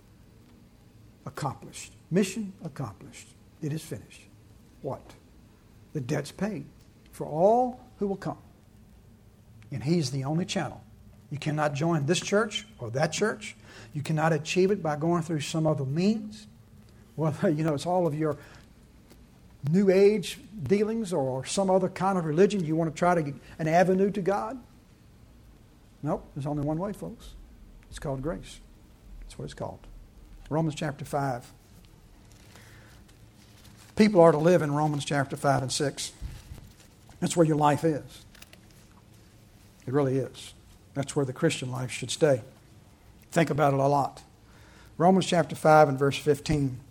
Accomplished. Mission accomplished. It is finished. What? The debt's paid for all who will come. And He's the only channel. You cannot join this church or that church. You cannot achieve it by going through some other means. Well, you know, it's all of your New Age dealings or some other kind of religion. You want to try to get an avenue to God. Nope, there's only one way, folks. It's called grace. That's what it's called. Romans chapter five. People are to live in Romans chapter five and six. That's where your life is. It really is. That's where the Christian life should stay. Think about it a lot. Romans chapter five and verse fifteen.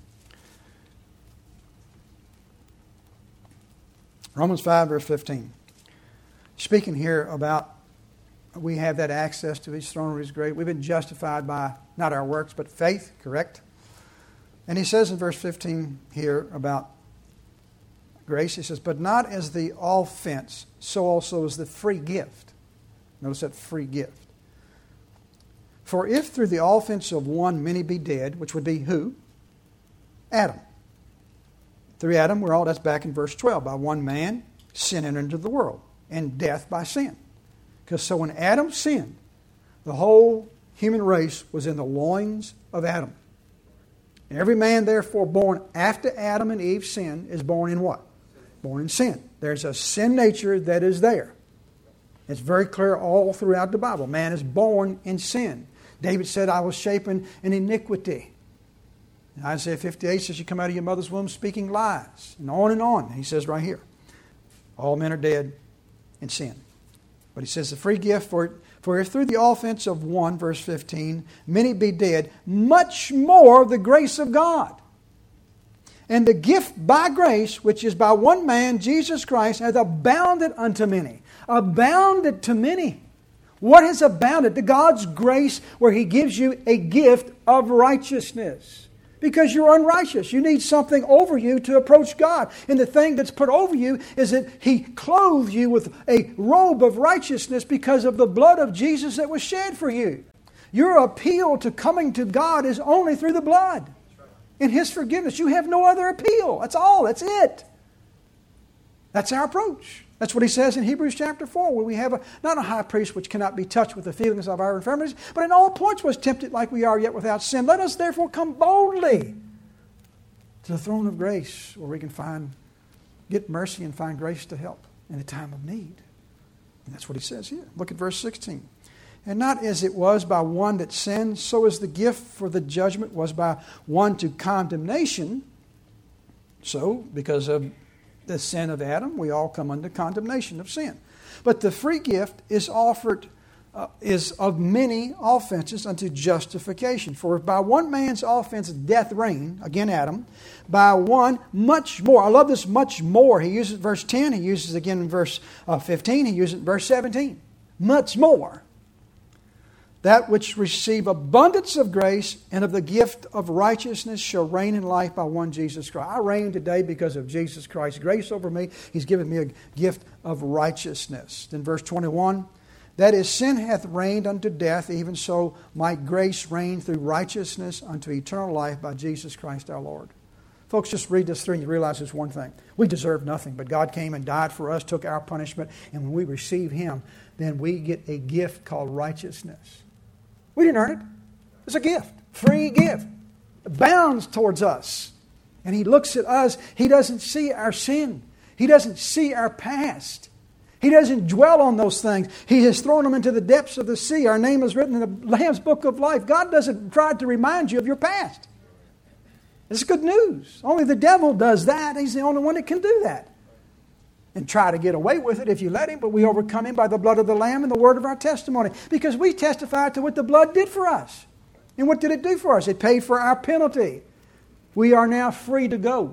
Romans five verse fifteen. Speaking here about we have that access to His throne of His grace. We've been justified by not our works, but faith, correct? And he says in verse fifteen here about grace, he says, but not as the offense, so also is the free gift. Notice that free gift. For if through the offense of one many be dead, which would be who? Adam. Through Adam, we're all, that's back in verse twelve. By one man, sin entered into the world, and death by sin. Because so when Adam sinned, the whole human race was in the loins of Adam. And every man, therefore, born after Adam and Eve sinned is born in what? Born in sin. There's a sin nature that is there. It's very clear all throughout the Bible. Man is born in sin. David said, I was shapen in iniquity. And Isaiah fifty-eight says, you come out of your mother's womb speaking lies. And on and on. He says right here, all men are dead in sin. But he says the free gift, for, for if through the offense of one, verse fifteen, many be dead, much more the grace of God. And the gift by grace, which is by one man, Jesus Christ, hath abounded unto many. Abounded to many. What has abounded? To God's grace, where He gives you a gift of righteousness. Because you're unrighteous. You need something over you to approach God. And the thing that's put over you is that He clothed you with a robe of righteousness because of the blood of Jesus that was shed for you. Your appeal to coming to God is only through the blood. In His forgiveness. You have no other appeal. That's all. That's it. That's our approach. That's what he says in Hebrews chapter four, where we have a, not a high priest which cannot be touched with the feelings of our infirmities, but in all points was tempted like we are, yet without sin. Let us therefore come boldly to the throne of grace, where we can find, get mercy and find grace to help in a time of need. And that's what he says here. Look at verse sixteen. And not as it was by one that sinned, so as the gift for the judgment was by one to condemnation. So, because of the sin of Adam, we all come under condemnation of sin. But the free gift is offered, uh, is of many offenses unto justification. For if by one man's offense death reigned, again Adam, by one much more. I love this much more. He uses verse ten, he uses it again in verse uh, fifteen, he uses it in verse seventeen. Much more. That which receive abundance of grace and of the gift of righteousness shall reign in life by one Jesus Christ. I reign today because of Jesus Christ's grace over me. He's given me a gift of righteousness. Then verse twenty-one, that is, sin hath reigned unto death, even so might grace reign through righteousness unto eternal life by Jesus Christ our Lord. Folks, just read this through and you realize this one thing. We deserve nothing, but God came and died for us, took our punishment, and when we receive Him, then we get a gift called righteousness. We didn't earn it. It's a gift. Free gift. It bounds towards us. And He looks at us. He doesn't see our sin. He doesn't see our past. He doesn't dwell on those things. He has thrown them into the depths of the sea. Our name is written in the Lamb's Book of Life. God doesn't try to remind you of your past. It's good news. Only the devil does that. He's the only one that can do that. And try to get away with it if you let him, but we overcome him by the blood of the Lamb and the word of our testimony. Because we testify to what the blood did for us. And what did it do for us? It paid for our penalty. We are now free to go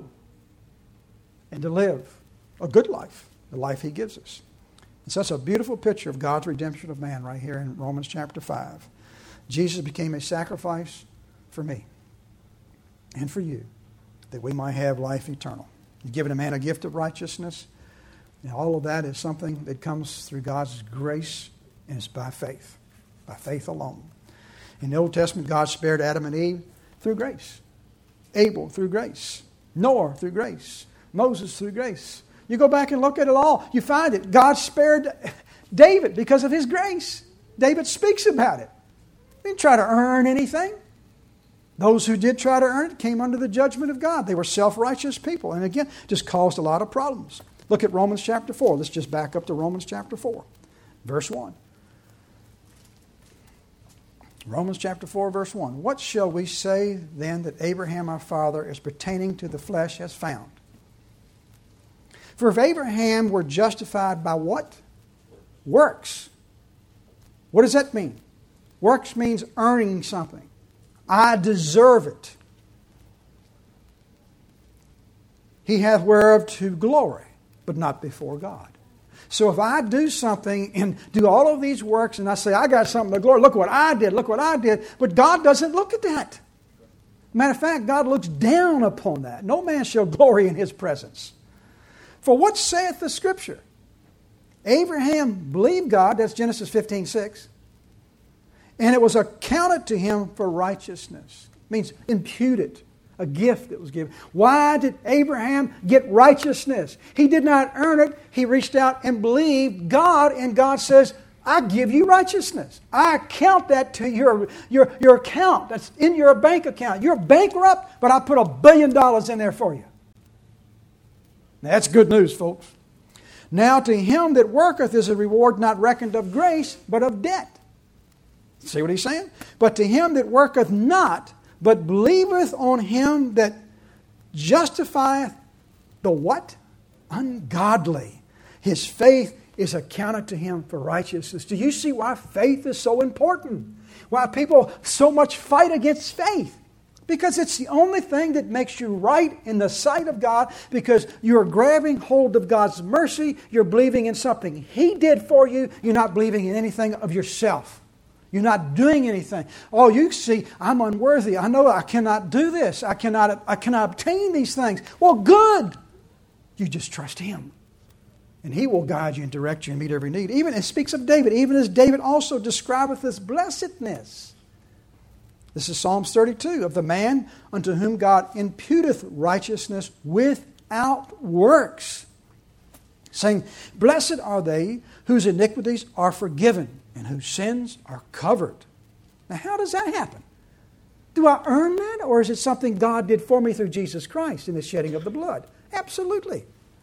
and to live a good life, the life He gives us. And so that's a beautiful picture of God's redemption of man right here in Romans chapter five. Jesus became a sacrifice for me and for you, that we might have life eternal. He's given a man a gift of righteousness. And all of that is something that comes through God's grace, and it's by faith, by faith alone. In the Old Testament, God spared Adam and Eve through grace. Abel through grace. Noah through grace. Moses through grace. You go back and look at it all, you find it. God spared David because of His grace. David speaks about it. He didn't try to earn anything. Those who did try to earn it came under the judgment of God. They were self-righteous people. And again, just caused a lot of problems. Look at Romans chapter four. Let's just back up to Romans chapter four, verse one. Romans chapter four, verse one. What shall we say then that Abraham our father, as pertaining to the flesh, has found? For if Abraham were justified by what? Works. What does that mean? Works means earning something. I deserve it. He hath whereof to glory, but not before God. So if I do something and do all of these works and I say, I got something to glory, look what I did, look what I did. But God doesn't look at that. Matter of fact, God looks down upon that. No man shall glory in His presence. For what saith the Scripture? Abraham believed God, that's Genesis fifteen six. And it was accounted to him for righteousness. It means imputed. a gift that was given. Why did Abraham get righteousness? He did not earn it. He reached out and believed God, and God says, I give you righteousness. I count that to your, your, your account. That's in your bank account. You're bankrupt, but I put a billion dollars in there for you. Now, that's good news, folks. Now to him that worketh is a reward not reckoned of grace, but of debt. See what he's saying? But to him that worketh not, but believeth on him that justifieth the what? Ungodly. His faith is accounted to him for righteousness. Do you see why faith is so important? Why people so much fight against faith? Because it's the only thing that makes you right in the sight of God, because you're grabbing hold of God's mercy. You're believing in something He did for you. You're not believing in anything of yourself. You're not doing anything. Oh, you see, I'm unworthy. I know I cannot do this. I cannot, I cannot obtain these things. Well, good. You just trust Him. And He will guide you and direct you and meet every need. Even it speaks of David, even as David also describeth this blessedness. This is Psalms thirty-two, of the man unto whom God imputeth righteousness without works, saying, Blessed are they whose iniquities are forgiven and whose sins are covered. Now, how does that happen? Do I earn that, or is it something God did for me through Jesus Christ in the shedding of the blood? Absolutely.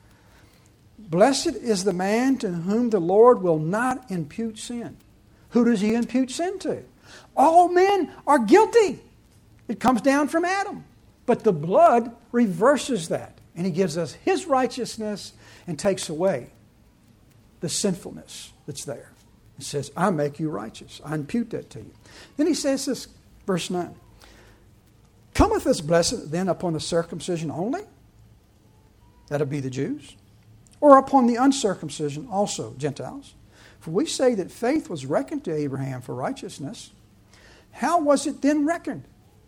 Blessed is the man to whom the Lord will not impute sin. Who does He impute sin to? All men are guilty. It comes down from Adam. But the blood reverses that. And He gives us His righteousness and takes away the sinfulness that's there. It says, I make you righteous. I impute that to you. Then He says this, verse nine. Cometh this blessing then upon the circumcision only? That'll be the Jews. Or upon the uncircumcision also, Gentiles? For we say that faith was reckoned to Abraham for righteousness. How was it then reckoned?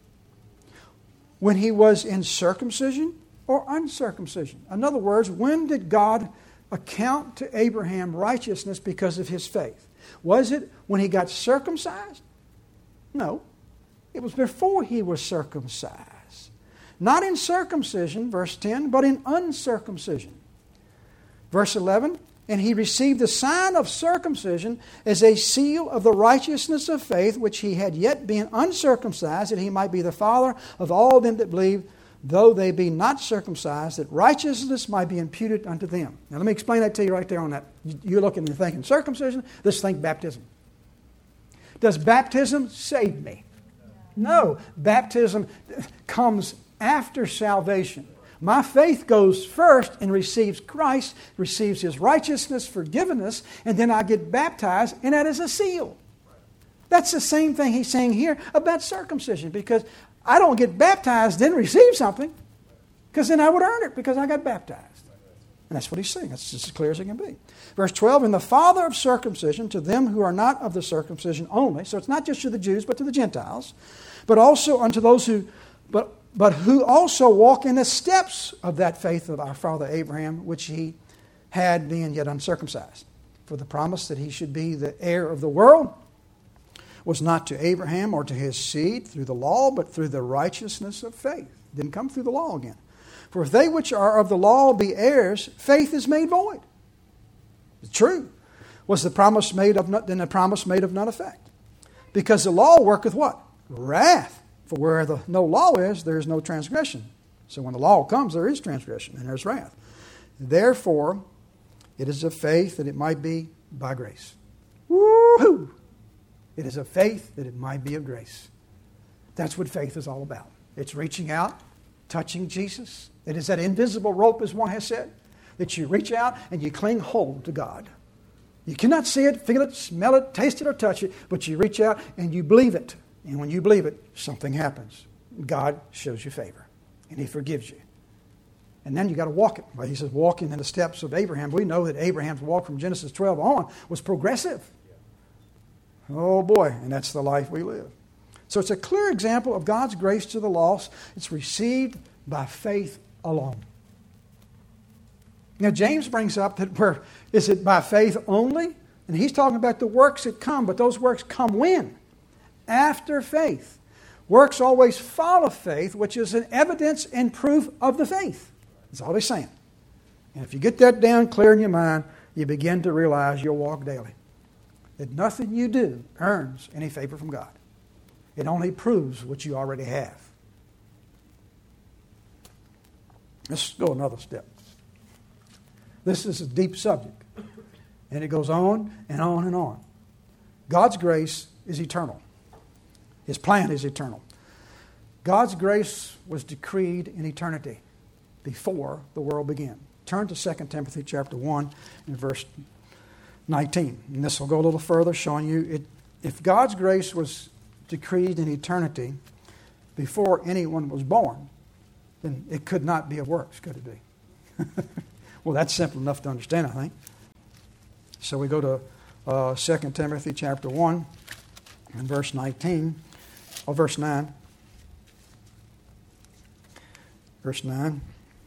When he was in circumcision or uncircumcision? In other words, when did God account to Abraham righteousness because of his faith? Was it when he got circumcised? No. It was before he was circumcised. Not in circumcision, verse ten, but in uncircumcision. Verse eleven, and he received the sign of circumcision as a seal of the righteousness of faith, which he had yet been uncircumcised, that he might be the father of all them that believe, though they be not circumcised, that righteousness might be imputed unto them. Now let me explain that to you right there on that. You're looking and thinking circumcision, let's think baptism. Does baptism save me? No. Baptism comes after salvation. My faith goes first and receives Christ, receives His righteousness, forgiveness, and then I get baptized, and that is a seal. That's the same thing He's saying here about circumcision, because I don't get baptized, then receive something, because then I would earn it because I got baptized. And that's what He's saying. That's just as clear as it can be. Verse twelve, and the father of circumcision to them who are not of the circumcision only, so it's not just to the Jews, but to the Gentiles, but also unto those who... but. But who also walk in the steps of that faith of our father Abraham, which he had being yet uncircumcised. For the promise that he should be the heir of the world was not to Abraham or to his seed through the law, but through the righteousness of faith. It didn't come through the law again. For if they which are of the law be heirs, faith is made void. It's true. Was the promise made of not, then the promise made of none effect? Because the law worketh what? Wrath. For where the no law is, there is no transgression. So when the law comes, there is transgression and there's wrath. Therefore, it is of faith that it might be by grace. Woo-hoo! It is of faith that it might be of grace. That's what faith is all about. It's reaching out, touching Jesus. It is that invisible rope, as one has said, that you reach out and you cling hold to God. You cannot see it, feel it, smell it, taste it, or touch it, but you reach out and you believe it. And when you believe it, something happens. God shows you favor. And He forgives you. And then you got to walk it. Well, He says, walking in the steps of Abraham. We know that Abraham's walk from Genesis twelve on was progressive. Oh boy, and that's the life we live. So it's a clear example of God's grace to the lost. It's received by faith alone. Now James brings up that where is it by faith only? And he's talking about the works that come, but those works come when? After faith. Works always follow faith, which is an evidence and proof of the faith. That's all he's saying. And if you get that down clear in your mind, you begin to realize you'll walk daily. That nothing you do earns any favor from God. It only proves what you already have. Let's go another step. This is a deep subject. And it goes on and on and on. God's grace is eternal. His plan is eternal. God's grace was decreed in eternity before the world began. Turn to Second Timothy chapter one and verse nineteen. And this will go a little further, showing you it, if God's grace was decreed in eternity before anyone was born, then it could not be of works, could it be? Well, that's simple enough to understand, I think. So we go to uh, Second Timothy chapter one and verse nineteen, or verse nine. Verse nine.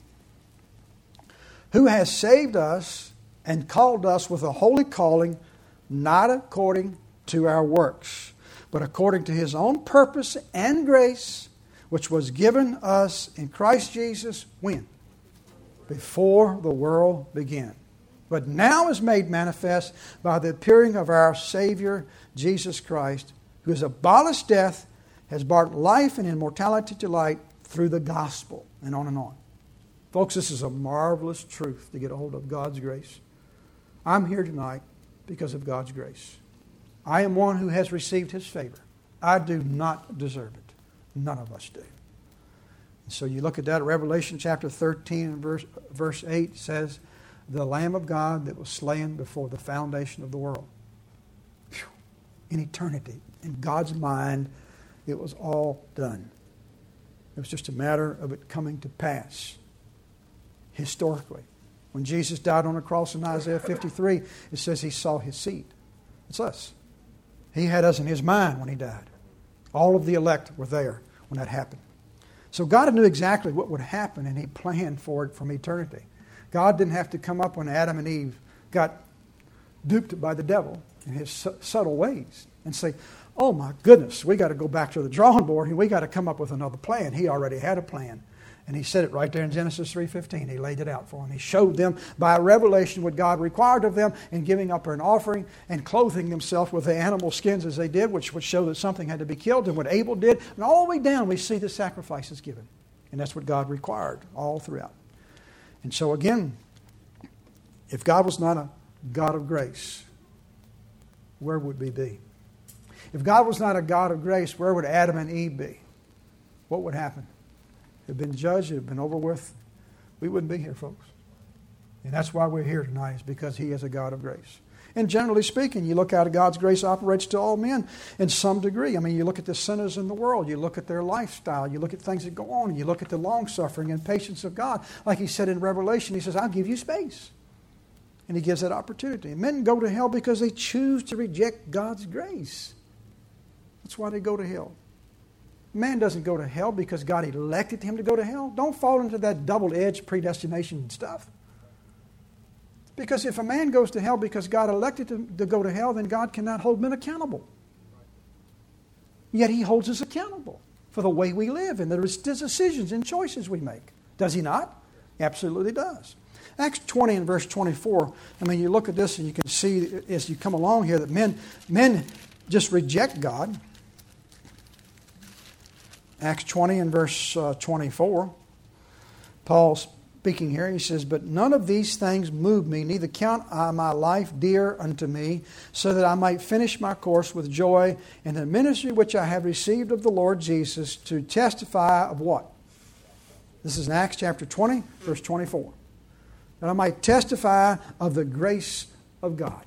Who has saved us and called us with a holy calling, not according to our works, but according to His own purpose and grace, which was given us in Christ Jesus, when? Before the world began. But now is made manifest by the appearing of our Savior, Jesus Christ, who has abolished death, has brought life and immortality to light through the gospel, and on and on. Folks, this is a marvelous truth to get a hold of, God's grace. I'm here tonight because of God's grace. I am one who has received His favor. I do not deserve it. None of us do. And so you look at that, Revelation chapter thirteen and verse, verse eight says, the Lamb of God that was slain before the foundation of the world. Whew. In eternity, in God's mind, it was all done. It was just a matter of it coming to pass. Historically. When Jesus died on the cross in Isaiah fifty-three, it says He saw His seed. It's us. He had us in His mind when He died. All of the elect were there when that happened. So God knew exactly what would happen, and He planned for it from eternity. God didn't have to come up when Adam and Eve got duped by the devil in his su- subtle ways and say, oh my goodness, we got to go back to the drawing board and we got to come up with another plan. He already had a plan. And He said it right there in Genesis three fifteen. He laid it out for them. He showed them by revelation what God required of them in giving up an offering and clothing themselves with the animal skins as they did, which would show that something had to be killed, and what Abel did. And all the way down we see the sacrifices given. And that's what God required all throughout. And so again, if God was not a God of grace, where would we be? If God was not a God of grace, where would Adam and Eve be? What would happen? It had been judged, it had been over with. We wouldn't be here, folks. And that's why we're here tonight, is because He is a God of grace. And generally speaking, you look at God's grace operates to all men in some degree. I mean, you look at the sinners in the world. You look at their lifestyle. You look at things that go on. You look at the long-suffering and patience of God. Like He said in Revelation, He says, I'll give you space. And He gives that opportunity. And men go to hell because they choose to reject God's grace. That's why they go to hell. Man doesn't go to hell because God elected him to go to hell. Don't fall into that double-edged predestination stuff. Because if a man goes to hell because God elected him to go to hell, then God cannot hold men accountable. Yet He holds us accountable for the way we live and the decisions and choices we make. Does He not? He absolutely does. Acts twenty and verse twenty-four, I mean, you look at this and you can see as you come along here that men, men just reject God. Acts twenty and verse uh, twenty-four, Paul's speaking here, he says, but none of these things move me, neither count I my life dear unto me, so that I might finish my course with joy in the ministry which I have received of the Lord Jesus, to testify of what? This is in Acts chapter twenty, verse twenty-four. That I might testify of the grace of God.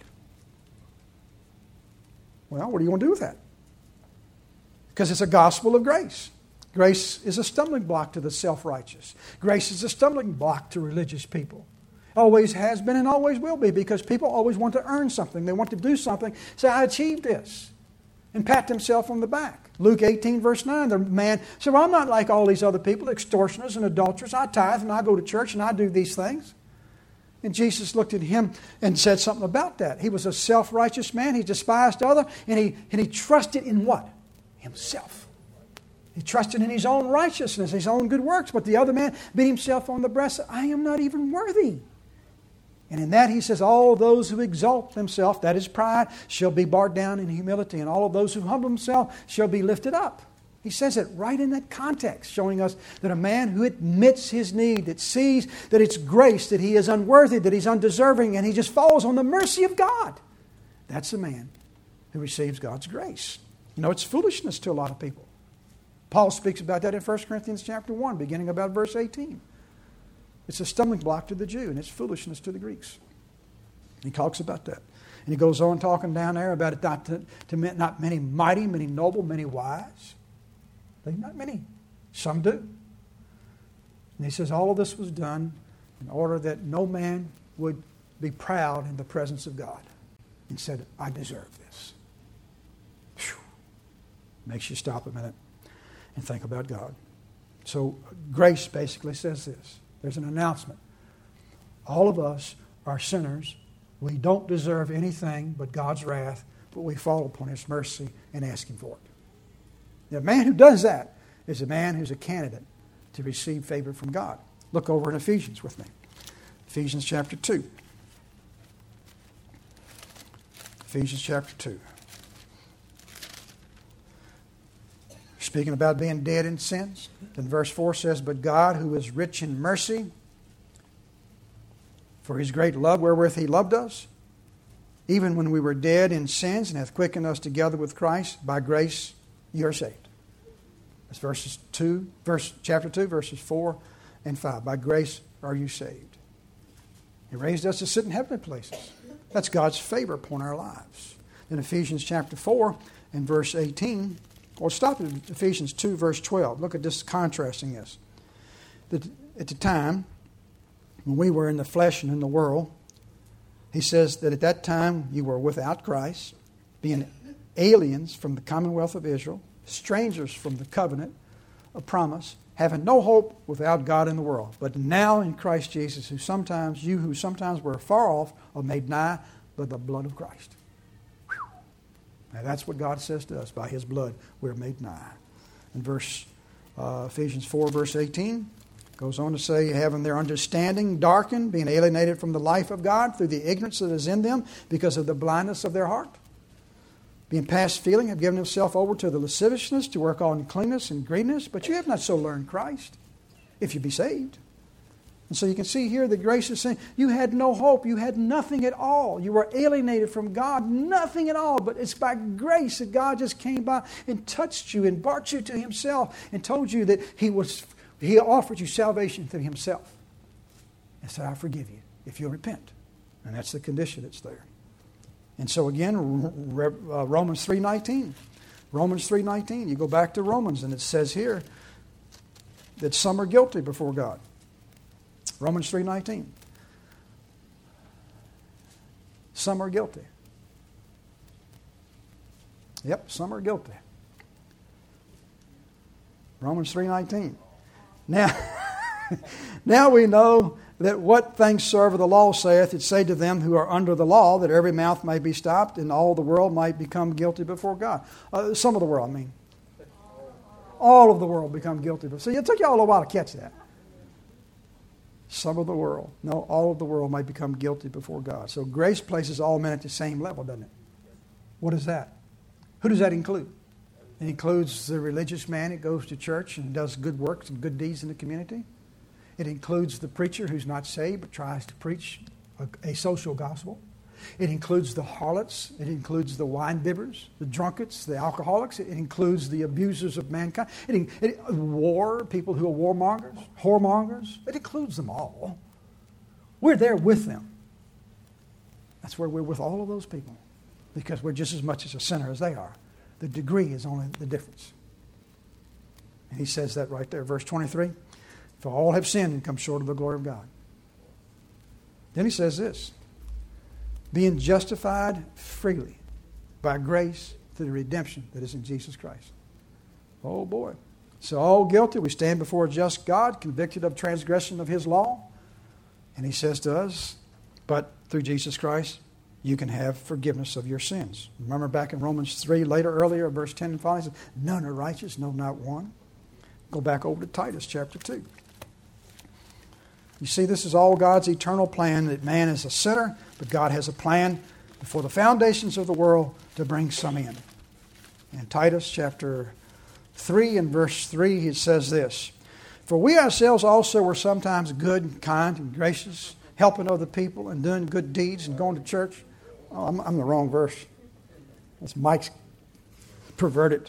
Well, what are you going to do with that? Because it's a gospel of grace. Grace is a stumbling block to the self-righteous. Grace is a stumbling block to religious people. Always has been and always will be, because people always want to earn something. They want to do something. Say, I achieved this. And pat themselves on the back. Luke eighteen, verse nine, the man said, well, I'm not like all these other people, extortioners and adulterers. I tithe and I go to church and I do these things. And Jesus looked at him and said something about that. He was a self-righteous man. He despised others. And he, and he trusted in what? Himself. He trusted in his own righteousness, his own good works. But the other man beat himself on the breast. I am not even worthy. And in that he says, all those who exalt themselves, that is pride, shall be brought down in humility. And all of those who humble themselves shall be lifted up. He says it right in that context, showing us that a man who admits his need, that sees that it's grace, that he is unworthy, that he's undeserving, and he just falls on the mercy of God. That's a man who receives God's grace. You know, it's foolishness to a lot of people. Paul speaks about that in First Corinthians chapter one, beginning about verse eighteen. It's a stumbling block to the Jew, and it's foolishness to the Greeks. He talks about that. And he goes on talking down there about it not, to, to not many mighty, many noble, many wise. They not many. Some do. And he says all of this was done in order that no man would be proud in the presence of God and said, I deserve this. Whew. Makes you stop a minute and think about God. So grace basically says this. There's an announcement. All of us are sinners. We don't deserve anything but God's wrath, but we fall upon His mercy and ask Him for it. The man who does that is a man who's a candidate to receive favor from God. Look over in Ephesians with me. Ephesians chapter two. Ephesians chapter two. Speaking about being dead in sins. Then verse four says, but God, who is rich in mercy, for His great love wherewith He loved us, even when we were dead in sins, and hath quickened us together with Christ, by grace you are saved. That's verses two, verse chapter two, verses four and five. By grace are you saved. He raised us to sit in heavenly places. That's God's favor upon our lives. In Ephesians chapter four and verse eighteen, or stop at Ephesians two, verse twelve. Look at this, contrasting this. That at the time, when we were in the flesh and in the world, he says that at that time you were without Christ, being aliens from the commonwealth of Israel, strangers from the covenant of promise, having no hope without God in the world. But now in Christ Jesus, who sometimes you who sometimes were far off are made nigh by the blood of Christ. Whew. Now that's what God says to us. By His blood we're made nigh. In verse uh, Ephesians four, verse eighteen, goes on to say, having their understanding darkened, being alienated from the life of God through the ignorance that is in them because of the blindness of their heart. Being past feeling, have given himself over to the lasciviousness, to work all uncleanness and greediness. But you have not so learned Christ, if you be saved. And so you can see here that grace is saying, you had no hope. You had nothing at all. You were alienated from God, nothing at all. But it's by grace that God just came by and touched you and brought you to Himself and told you that He was He offered you salvation through Himself. And said, I forgive you if you'll repent. And that's the condition that's there. And so again, uh, Romans three nineteen. Romans three nineteen. You go back to Romans and it says here that some are guilty before God. Romans three nineteen. Some are guilty. Yep, some are guilty. Romans three nineteen. Now, now we know that what things soever the law saith, it say to them who are under the law, that every mouth may be stopped, and all the world might become guilty before God. Uh, some of the world, I mean. All of the world become guilty. See, it took you all a while to catch that. Some of the world. No, all of the world might become guilty before God. So grace places all men at the same level, doesn't it? What is that? Who does that include? It includes the religious man that goes to church and does good works and good deeds in the community. It includes the preacher who's not saved but tries to preach a, a social gospel. It includes the harlots. It includes the wine bibbers, the drunkards, the alcoholics. It includes the abusers of mankind. It, it war, people who are warmongers, whoremongers. It includes them all. We're there with them. That's where we're with all of those people because we're just as much as a sinner as they are. The degree is only the difference. And he says that right there, verse twenty-three. For all have sinned and come short of the glory of God. Then he says this. Being justified freely by grace through the redemption that is in Jesus Christ. Oh boy. So all guilty, we stand before a just God, convicted of transgression of His law. And He says to us, but through Jesus Christ, you can have forgiveness of your sins. Remember back in Romans three, later, earlier, verse ten and following, none are righteous, no, not one. Go back over to Titus chapter two. You see, this is all God's eternal plan, that man is a sinner, but God has a plan before the foundations of the world to bring some in. In Titus chapter three and verse three, it says this, "For we ourselves also were sometimes good and kind and gracious, helping other people and doing good deeds and going to church." Oh, I'm, I'm the wrong verse. That's Mike's perverted.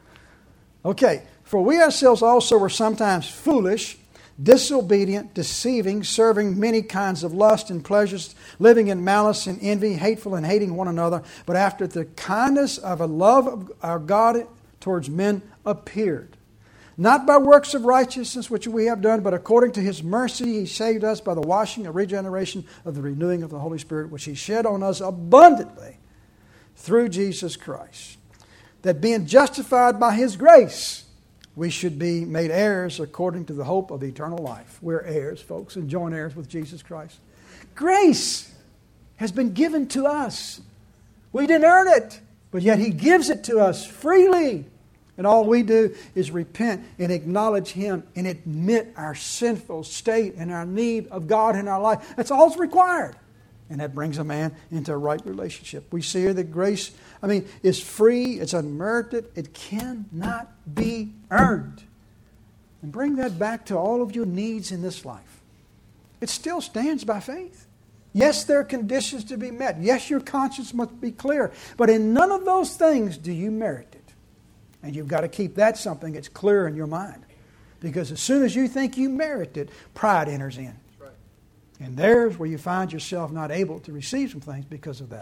Okay. "For we ourselves also were sometimes foolish, disobedient, deceiving, serving many kinds of lust and pleasures, living in malice and envy, hateful and hating one another. But after the kindness of a love of our God towards men appeared, not by works of righteousness which we have done, but according to His mercy He saved us by the washing of regeneration of the renewing of the Holy Spirit, which He shed on us abundantly through Jesus Christ, that being justified by His grace, we should be made heirs according to the hope of eternal life." We're heirs, folks, and joint heirs with Jesus Christ. Grace has been given to us. We didn't earn it, but yet He gives it to us freely. And all we do is repent and acknowledge Him and admit our sinful state and our need of God in our life. That's all that's required. And that brings a man into a right relationship. We see here that grace, I mean, is free, it's unmerited, it cannot be earned. And bring that back to all of your needs in this life. It still stands by faith. Yes, there are conditions to be met. Yes, your conscience must be clear. But in none of those things do you merit it. And you've got to keep that something that's clear in your mind. Because as soon as you think you merit it, pride enters in. And there's where you find yourself not able to receive some things because of that.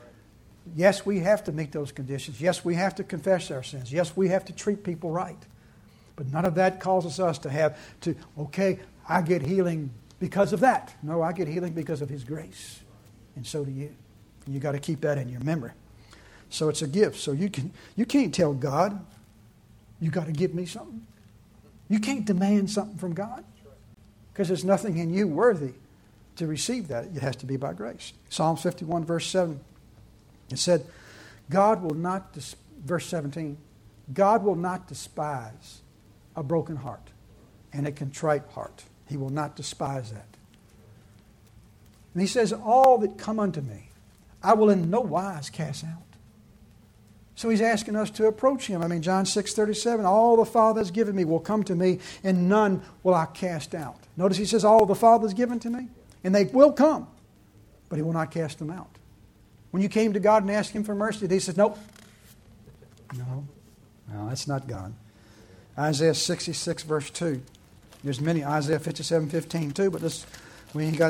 Yes, we have to meet those conditions. Yes, we have to confess our sins. Yes, we have to treat people right. But none of that causes us to have to, okay, I get healing because of that. No, I get healing because of His grace. And so do you. And you've got to keep that in your memory. So it's a gift. So you, can, you can't tell God, you got to give me something. You can't demand something from God. Because there's nothing in you worthy to receive that. It has to be by grace. Psalm fifty-one verse seven. It said, God will not, dis- verse seventeen, God will not despise a broken heart and a contrite heart. He will not despise that. And He says, all that come unto me, I will in no wise cast out. So He's asking us to approach Him. I mean, John six thirty-seven, all the Father has given me will come to me, and none will I cast out. Notice He says, all the Father has given to me. And they will come, but He will not cast them out. When you came to God and asked Him for mercy, did He say, nope. No, no, that's not God. Isaiah sixty-six verse two. There's many, Isaiah fifty-seven fifteen too, but this, we ain't got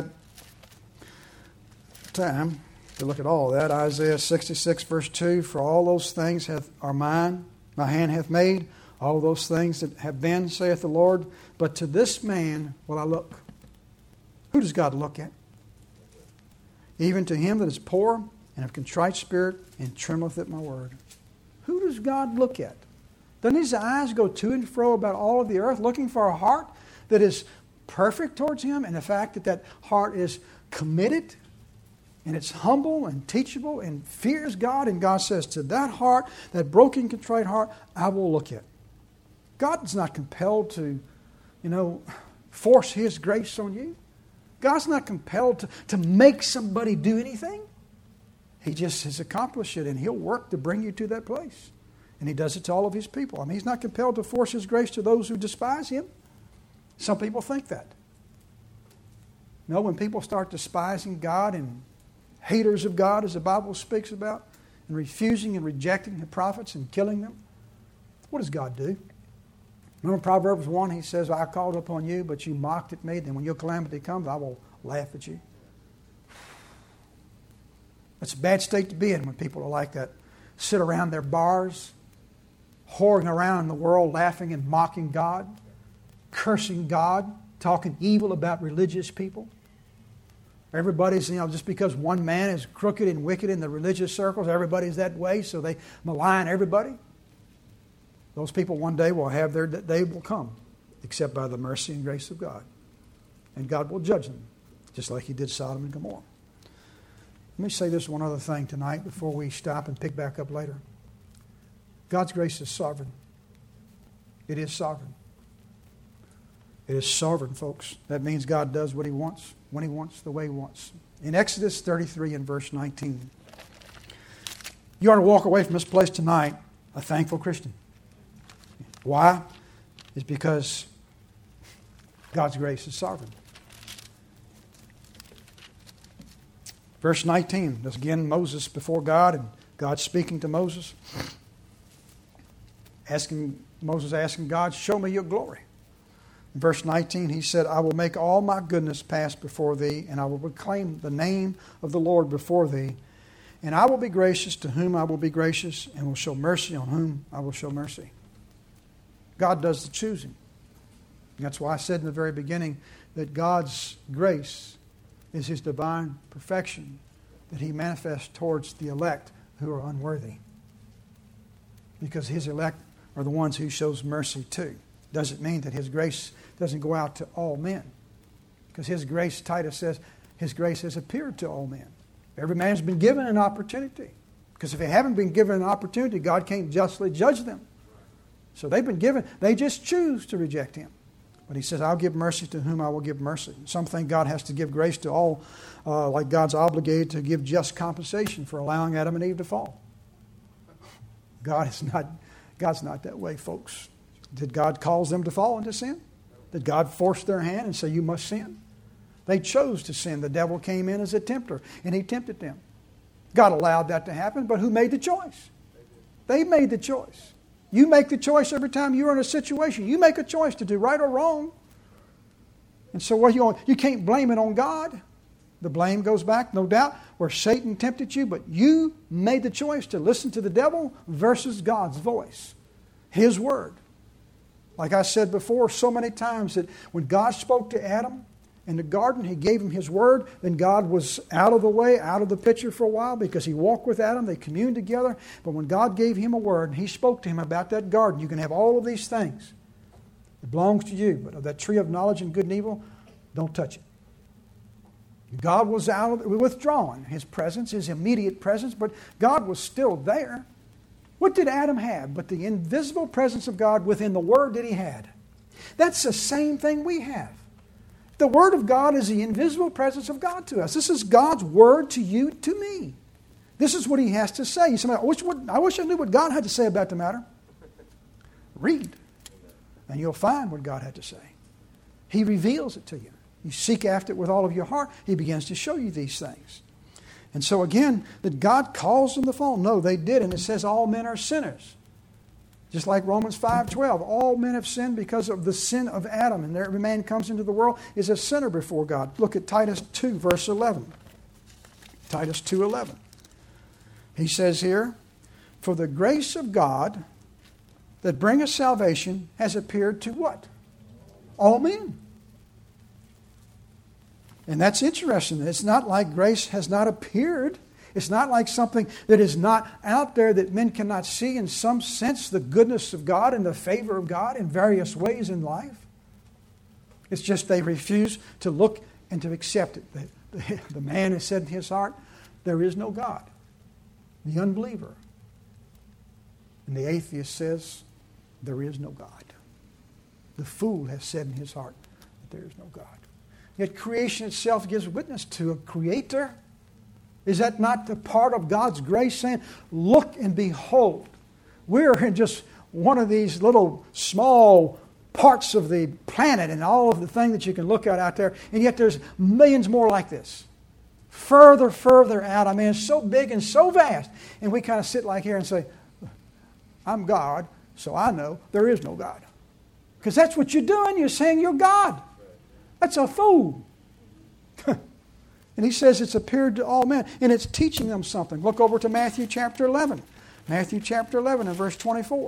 time to look at all that. Isaiah sixty-six verse two, for all those things hath, are mine, my hand hath made, all those things that have been, saith the Lord, but to this man will I look. Who does God look at? Even to him that is poor and of contrite spirit and trembleth at my word. Who does God look at? Doesn't His eyes go to and fro about all of the earth, looking for a heart that is perfect towards Him, and the fact that that heart is committed and it's humble and teachable and fears God? And God says, to that heart, that broken, contrite heart, I will look at. God's not compelled to, you know, force His grace on you. God's not compelled to, to make somebody do anything. He just has accomplished it, and He'll work to bring you to that place. And He does it to all of His people. I mean, He's not compelled to force His grace to those who despise Him. Some people think that. No, when people start despising God and haters of God, as the Bible speaks about, and refusing and rejecting the prophets and killing them, what does God do? Remember Proverbs one, He says, I called upon you, but you mocked at me. Then when your calamity comes, I will laugh at you. That's a bad state to be in when people are like that. Sit around their bars, whoring around in the world, laughing and mocking God, cursing God, talking evil about religious people. Everybody's, you know, just because one man is crooked and wicked in the religious circles, everybody's that way, so they malign everybody. Those people one day will have their day will come, except by the mercy and grace of God. And God will judge them, just like He did Sodom and Gomorrah. Let me say this one other thing tonight before we stop and pick back up later. God's grace is sovereign. It is sovereign. It is sovereign, folks. That means God does what He wants, when He wants, the way He wants. In Exodus thirty-three and verse nineteen, you ought to walk away from this place tonight a thankful Christian. Why? It's because God's grace is sovereign. Verse nineteen, that's again Moses before God, and God speaking to Moses, asking Moses asking God, show me your glory. In verse nineteen, he said, I will make all my goodness pass before thee, and I will proclaim the name of the Lord before thee. And I will be gracious to whom I will be gracious, and will show mercy on whom I will show mercy. God does the choosing. That's why I said in the very beginning that God's grace is His divine perfection that He manifests towards the elect who are unworthy. Because His elect are the ones who shows mercy to. Doesn't mean that His grace doesn't go out to all men. Because His grace, Titus says, His grace has appeared to all men. Every man has been given an opportunity. Because if they haven't been given an opportunity, God can't justly judge them. So they've been given, they just choose to reject Him. But He says, I'll give mercy to whom I will give mercy. Some think God has to give grace to all, uh, like God's obligated to give just compensation for allowing Adam and Eve to fall. God is not, God's not that way, folks. Did God cause them to fall into sin? Did God force their hand and say, you must sin? They chose to sin. The devil came in as a tempter, and he tempted them. God allowed that to happen, but who made the choice? They made the choice. You make the choice every time you're in a situation. You make a choice to do right or wrong. And so what you, you can't blame it on God. The blame goes back, no doubt, where Satan tempted you, but you made the choice to listen to the devil versus God's voice, His word. Like I said before so many times that when God spoke to Adam in the garden, He gave him His word. Then God was out of the way, out of the picture for a while because He walked with Adam. They communed together. But when God gave him a word and He spoke to him about that garden, you can have all of these things. It belongs to you. But of that tree of knowledge and good and evil, don't touch it. God was out of, withdrawn, His presence, His immediate presence, but God was still there. What did Adam have but the invisible presence of God within the Word that he had? That's the same thing we have. The Word of God is the invisible presence of God to us. This is God's Word to you, to me. This is what He has to say. You say, I wish, what, I wish I knew what God had to say about the matter. Read, and you'll find what God had to say. He reveals it to you. You seek after it with all of your heart, He begins to show you these things. And so again, that God calls them to fall. No, they did. And it says all men are sinners. Just like Romans five twelve. All men have sinned because of the sin of Adam. And every man comes into the world is a sinner before God. Look at Titus two, verse eleven. Titus two eleven. He says here, for the grace of God that bringeth salvation has appeared to what? All men. And that's interesting. It's not like grace has not appeared. It's not like something that is not out there that men cannot see in some sense the goodness of God and the favor of God in various ways in life. It's just they refuse to look and to accept it. The, the, the man has said in his heart, there is no God. The unbeliever. And the atheist says, there is no God. The fool has said in his heart that there is no God. Yet creation itself gives witness to a creator. Is that not the part of God's grace saying, look and behold, we're in just one of these little small parts of the planet and all of the things that you can look at out there, and yet there's millions more like this. Further, further out. I mean, it's so big and so vast. And we kind of sit like here and say, I'm God, so I know there is no God. Because that's what you're doing. You're saying you're God. That's a fool. And he says it's appeared to all men. And it's teaching them something. Look over to Matthew chapter eleven. Matthew chapter eleven and verse twenty-four.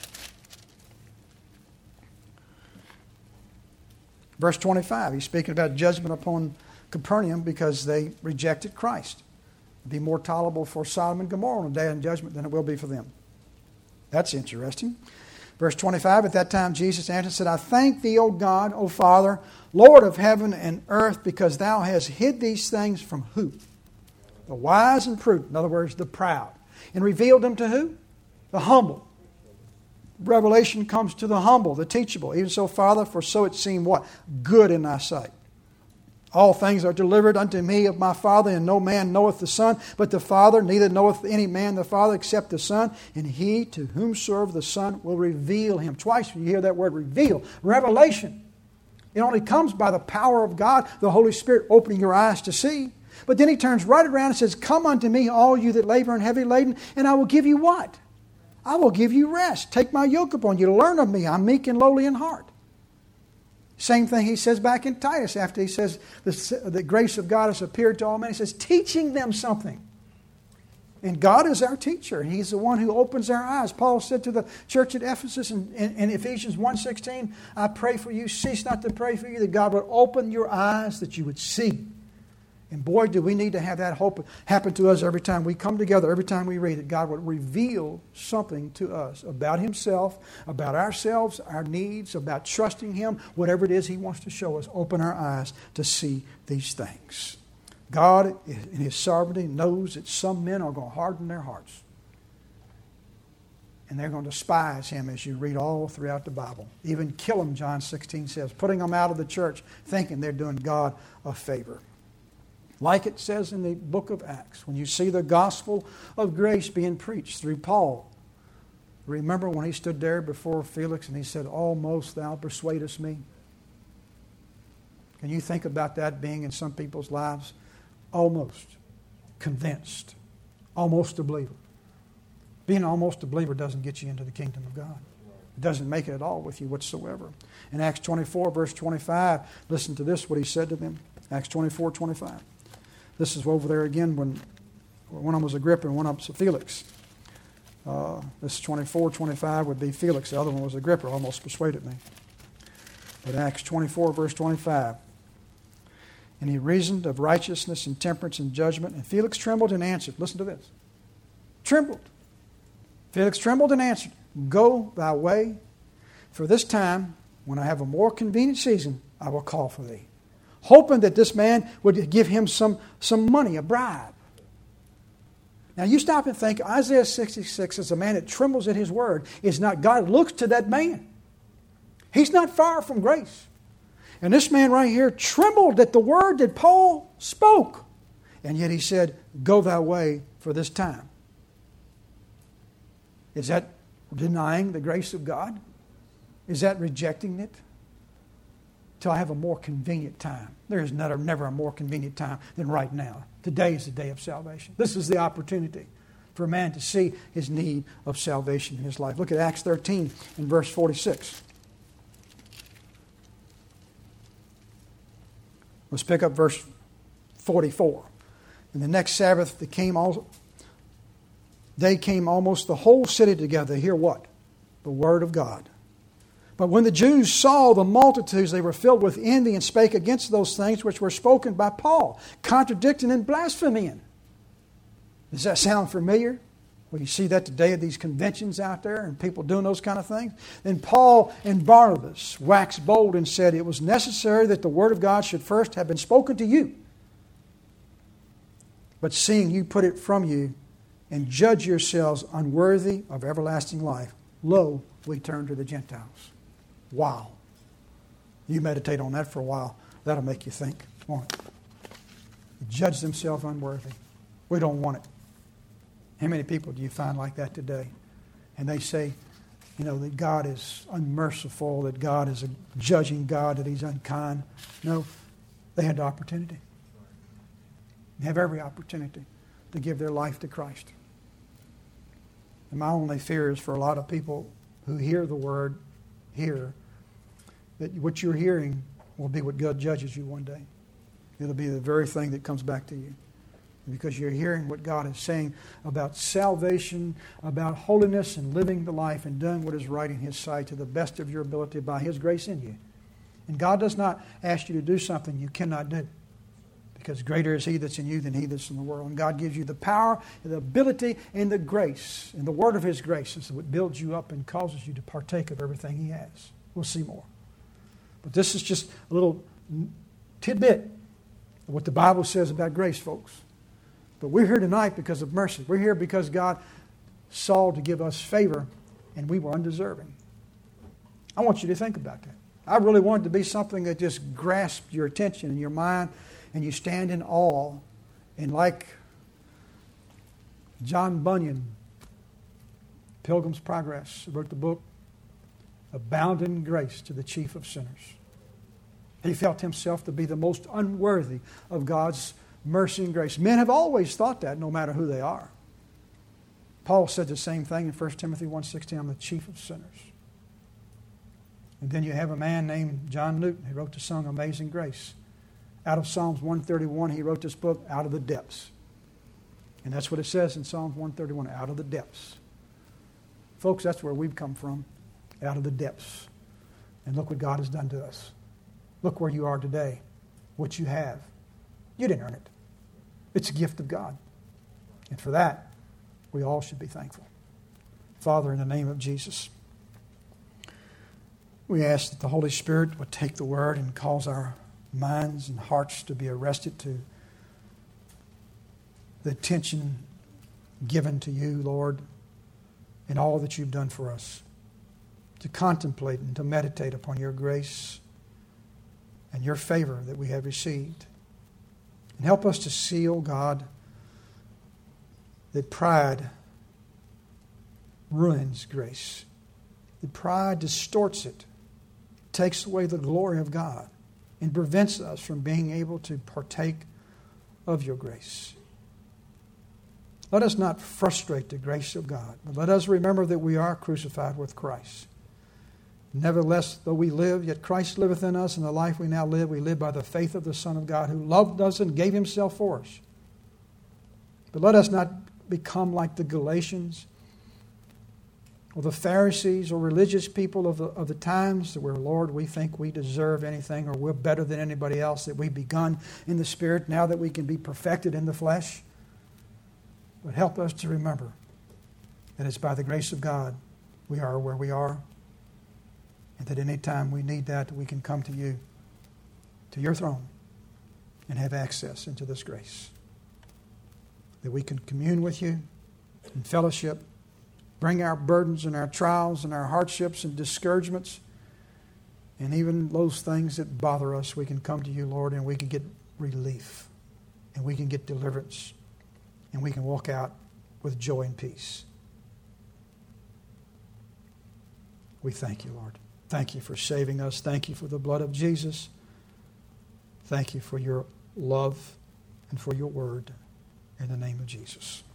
Verse twenty-five. He's speaking about judgment upon Capernaum because they rejected Christ. It'd be more tolerable for Sodom and Gomorrah on the day of judgment than it will be for them. That's interesting. Verse twenty-five, at that time Jesus answered and said, I thank thee, O God, O Father, Lord of heaven and earth, because thou hast hid these things from who? The wise and prudent, in other words, the proud. And revealed them to who? The humble. Revelation comes to the humble, the teachable. Even so, Father, for so it seemed what? Good in thy sight. All things are delivered unto me of my Father, and no man knoweth the Son, but the Father, neither knoweth any man the Father except the Son, and he to whomsoever the Son will reveal him. Twice you hear that word reveal. Revelation. It only comes by the power of God, the Holy Spirit opening your eyes to see. But then he turns right around and says, come unto me, all you that labor and heavy laden, and I will give you what? I will give you rest. Take my yoke upon you. Learn of me. I'm meek and lowly in heart. Same thing he says back in Titus after he says the, the grace of God has appeared to all men. He says, teaching them something. And God is our teacher. He's the one who opens our eyes. Paul said to the church at Ephesus in, in, in Ephesians one sixteen, I pray for you, cease not to pray for you, that God would open your eyes that you would see. And boy, do we need to have that hope happen to us every time we come together, every time we read it. God would reveal something to us about Himself, about ourselves, our needs, about trusting Him, whatever it is He wants to show us. Open our eyes to see these things. God, in His sovereignty, knows that some men are going to harden their hearts. And they're going to despise Him, as you read all throughout the Bible. Even kill them, John sixteen says, putting them out of the church, thinking they're doing God a favor. Like it says in the book of Acts, when you see the gospel of grace being preached through Paul. Remember when he stood there before Felix and he said, almost thou persuadest me? Can you think about that being in some people's lives? Almost convinced, almost a believer. Being almost a believer doesn't get you into the kingdom of God. It doesn't make it at all with you whatsoever. In Acts twenty-four, verse twenty-five, listen to this, what he said to them. Acts twenty-four, twenty-five. This is over there again when one of them was Agrippa and one of them was Felix. Uh, this twenty-four, twenty-five would be Felix. The other one was Agrippa. Almost persuaded me. But Acts twenty-four, verse twenty-five. And he reasoned of righteousness and temperance and judgment. And Felix trembled and answered. Listen to this. Trembled. Felix trembled and answered, go thy way, for this time, when I have a more convenient season, I will call for thee. Hoping that this man would give him some, some money, a bribe. Now you stop and think, Isaiah sixty-six is a man that trembles at his word. Is not God looks to that man. He's not far from grace. And this man right here trembled at the word that Paul spoke. And yet he said, go thy way for this time. Is that denying the grace of God? Is that rejecting it? Till I have a more convenient time. There is never, never a more convenient time than right now. Today is the day of salvation. This is the opportunity for a man to see his need of salvation in his life. Look at Acts thirteen and verse forty-six. Let's pick up verse forty-four. And the next Sabbath they came all, they came almost the whole city together to hear what? The word of God. But when the Jews saw the multitudes, they were filled with envy and spake against those things which were spoken by Paul, contradicting and blaspheming. Does that sound familiar? Well, you see that today at these conventions out there and people doing those kind of things. Then Paul and Barnabas waxed bold and said, it was necessary that the word of God should first have been spoken to you. But seeing you put it from you and judge yourselves unworthy of everlasting life, lo, we turn to the Gentiles. Wow. You meditate on that for a while. That'll make you think, won't it? Judge themselves unworthy. We don't want it. How many people do you find like that today? And they say, you know, that God is unmerciful, that God is a judging God, that He's unkind. No, they had the opportunity. They have every opportunity to give their life to Christ. And my only fear is for a lot of people who hear the word here, that what you're hearing will be what God judges you one day. It'll be the very thing that comes back to you. Because you're hearing what God is saying about salvation, about holiness and living the life and doing what is right in His sight to the best of your ability by His grace in you. And God does not ask you to do something you cannot do. Because greater is He that's in you than he that's in the world. And God gives you the power, the ability, and the grace. And the word of His grace is what builds you up and causes you to partake of everything He has. We'll see more. But this is just a little tidbit of what the Bible says about grace, folks. But we're here tonight because of mercy. We're here because God saw to give us favor and we were undeserving. I want you to think about that. I really want it to be something that just grasps your attention and your mind, and you stand in awe. And like John Bunyan, Pilgrim's Progress, wrote the book, Abounding Grace to the Chief of Sinners. He felt himself to be the most unworthy of God's mercy and grace. Men have always thought that, no matter who they are. Paul said the same thing in First Timothy one sixteen, I'm the chief of sinners. And then you have a man named John Newton. He wrote the song Amazing Grace. Out of Psalms one thirty-one, he wrote this book, Out of the Depths. And that's what it says in Psalms one thirty-one, out of the depths. Folks, that's where we've come from, out of the depths. And look what God has done to us. Look where you are today, what you have. You didn't earn it. It's a gift of God. And for that, we all should be thankful. Father, in the name of Jesus, we ask that the Holy Spirit would take the word and cause our minds and hearts to be arrested to the attention given to you, Lord, in all that you've done for us, to contemplate and to meditate upon your grace and your favor that we have received. And help us to see, O God, that pride ruins grace. That pride distorts it, takes away the glory of God, and prevents us from being able to partake of your grace. Let us not frustrate the grace of God, but let us remember that we are crucified with Christ. Nevertheless, though we live, yet Christ liveth in us, and the life we now live, we live by the faith of the Son of God, who loved us and gave himself for us. But let us not become like the Galatians, or the Pharisees, or religious people of the, of the times, where, Lord, we think we deserve anything, or we're better than anybody else, that we've begun in the Spirit, now that we can be perfected in the flesh. But help us to remember that it's by the grace of God we are where we are, and that any time we need that, we can come to you, to your throne, and have access into this grace. That we can commune with you in fellowship, bring our burdens and our trials and our hardships and discouragements, and even those things that bother us, we can come to you, Lord, and we can get relief, and we can get deliverance, and we can walk out with joy and peace. We thank you, Lord. Thank you for saving us. Thank you for the blood of Jesus. Thank you for your love and for your word. In the name of Jesus.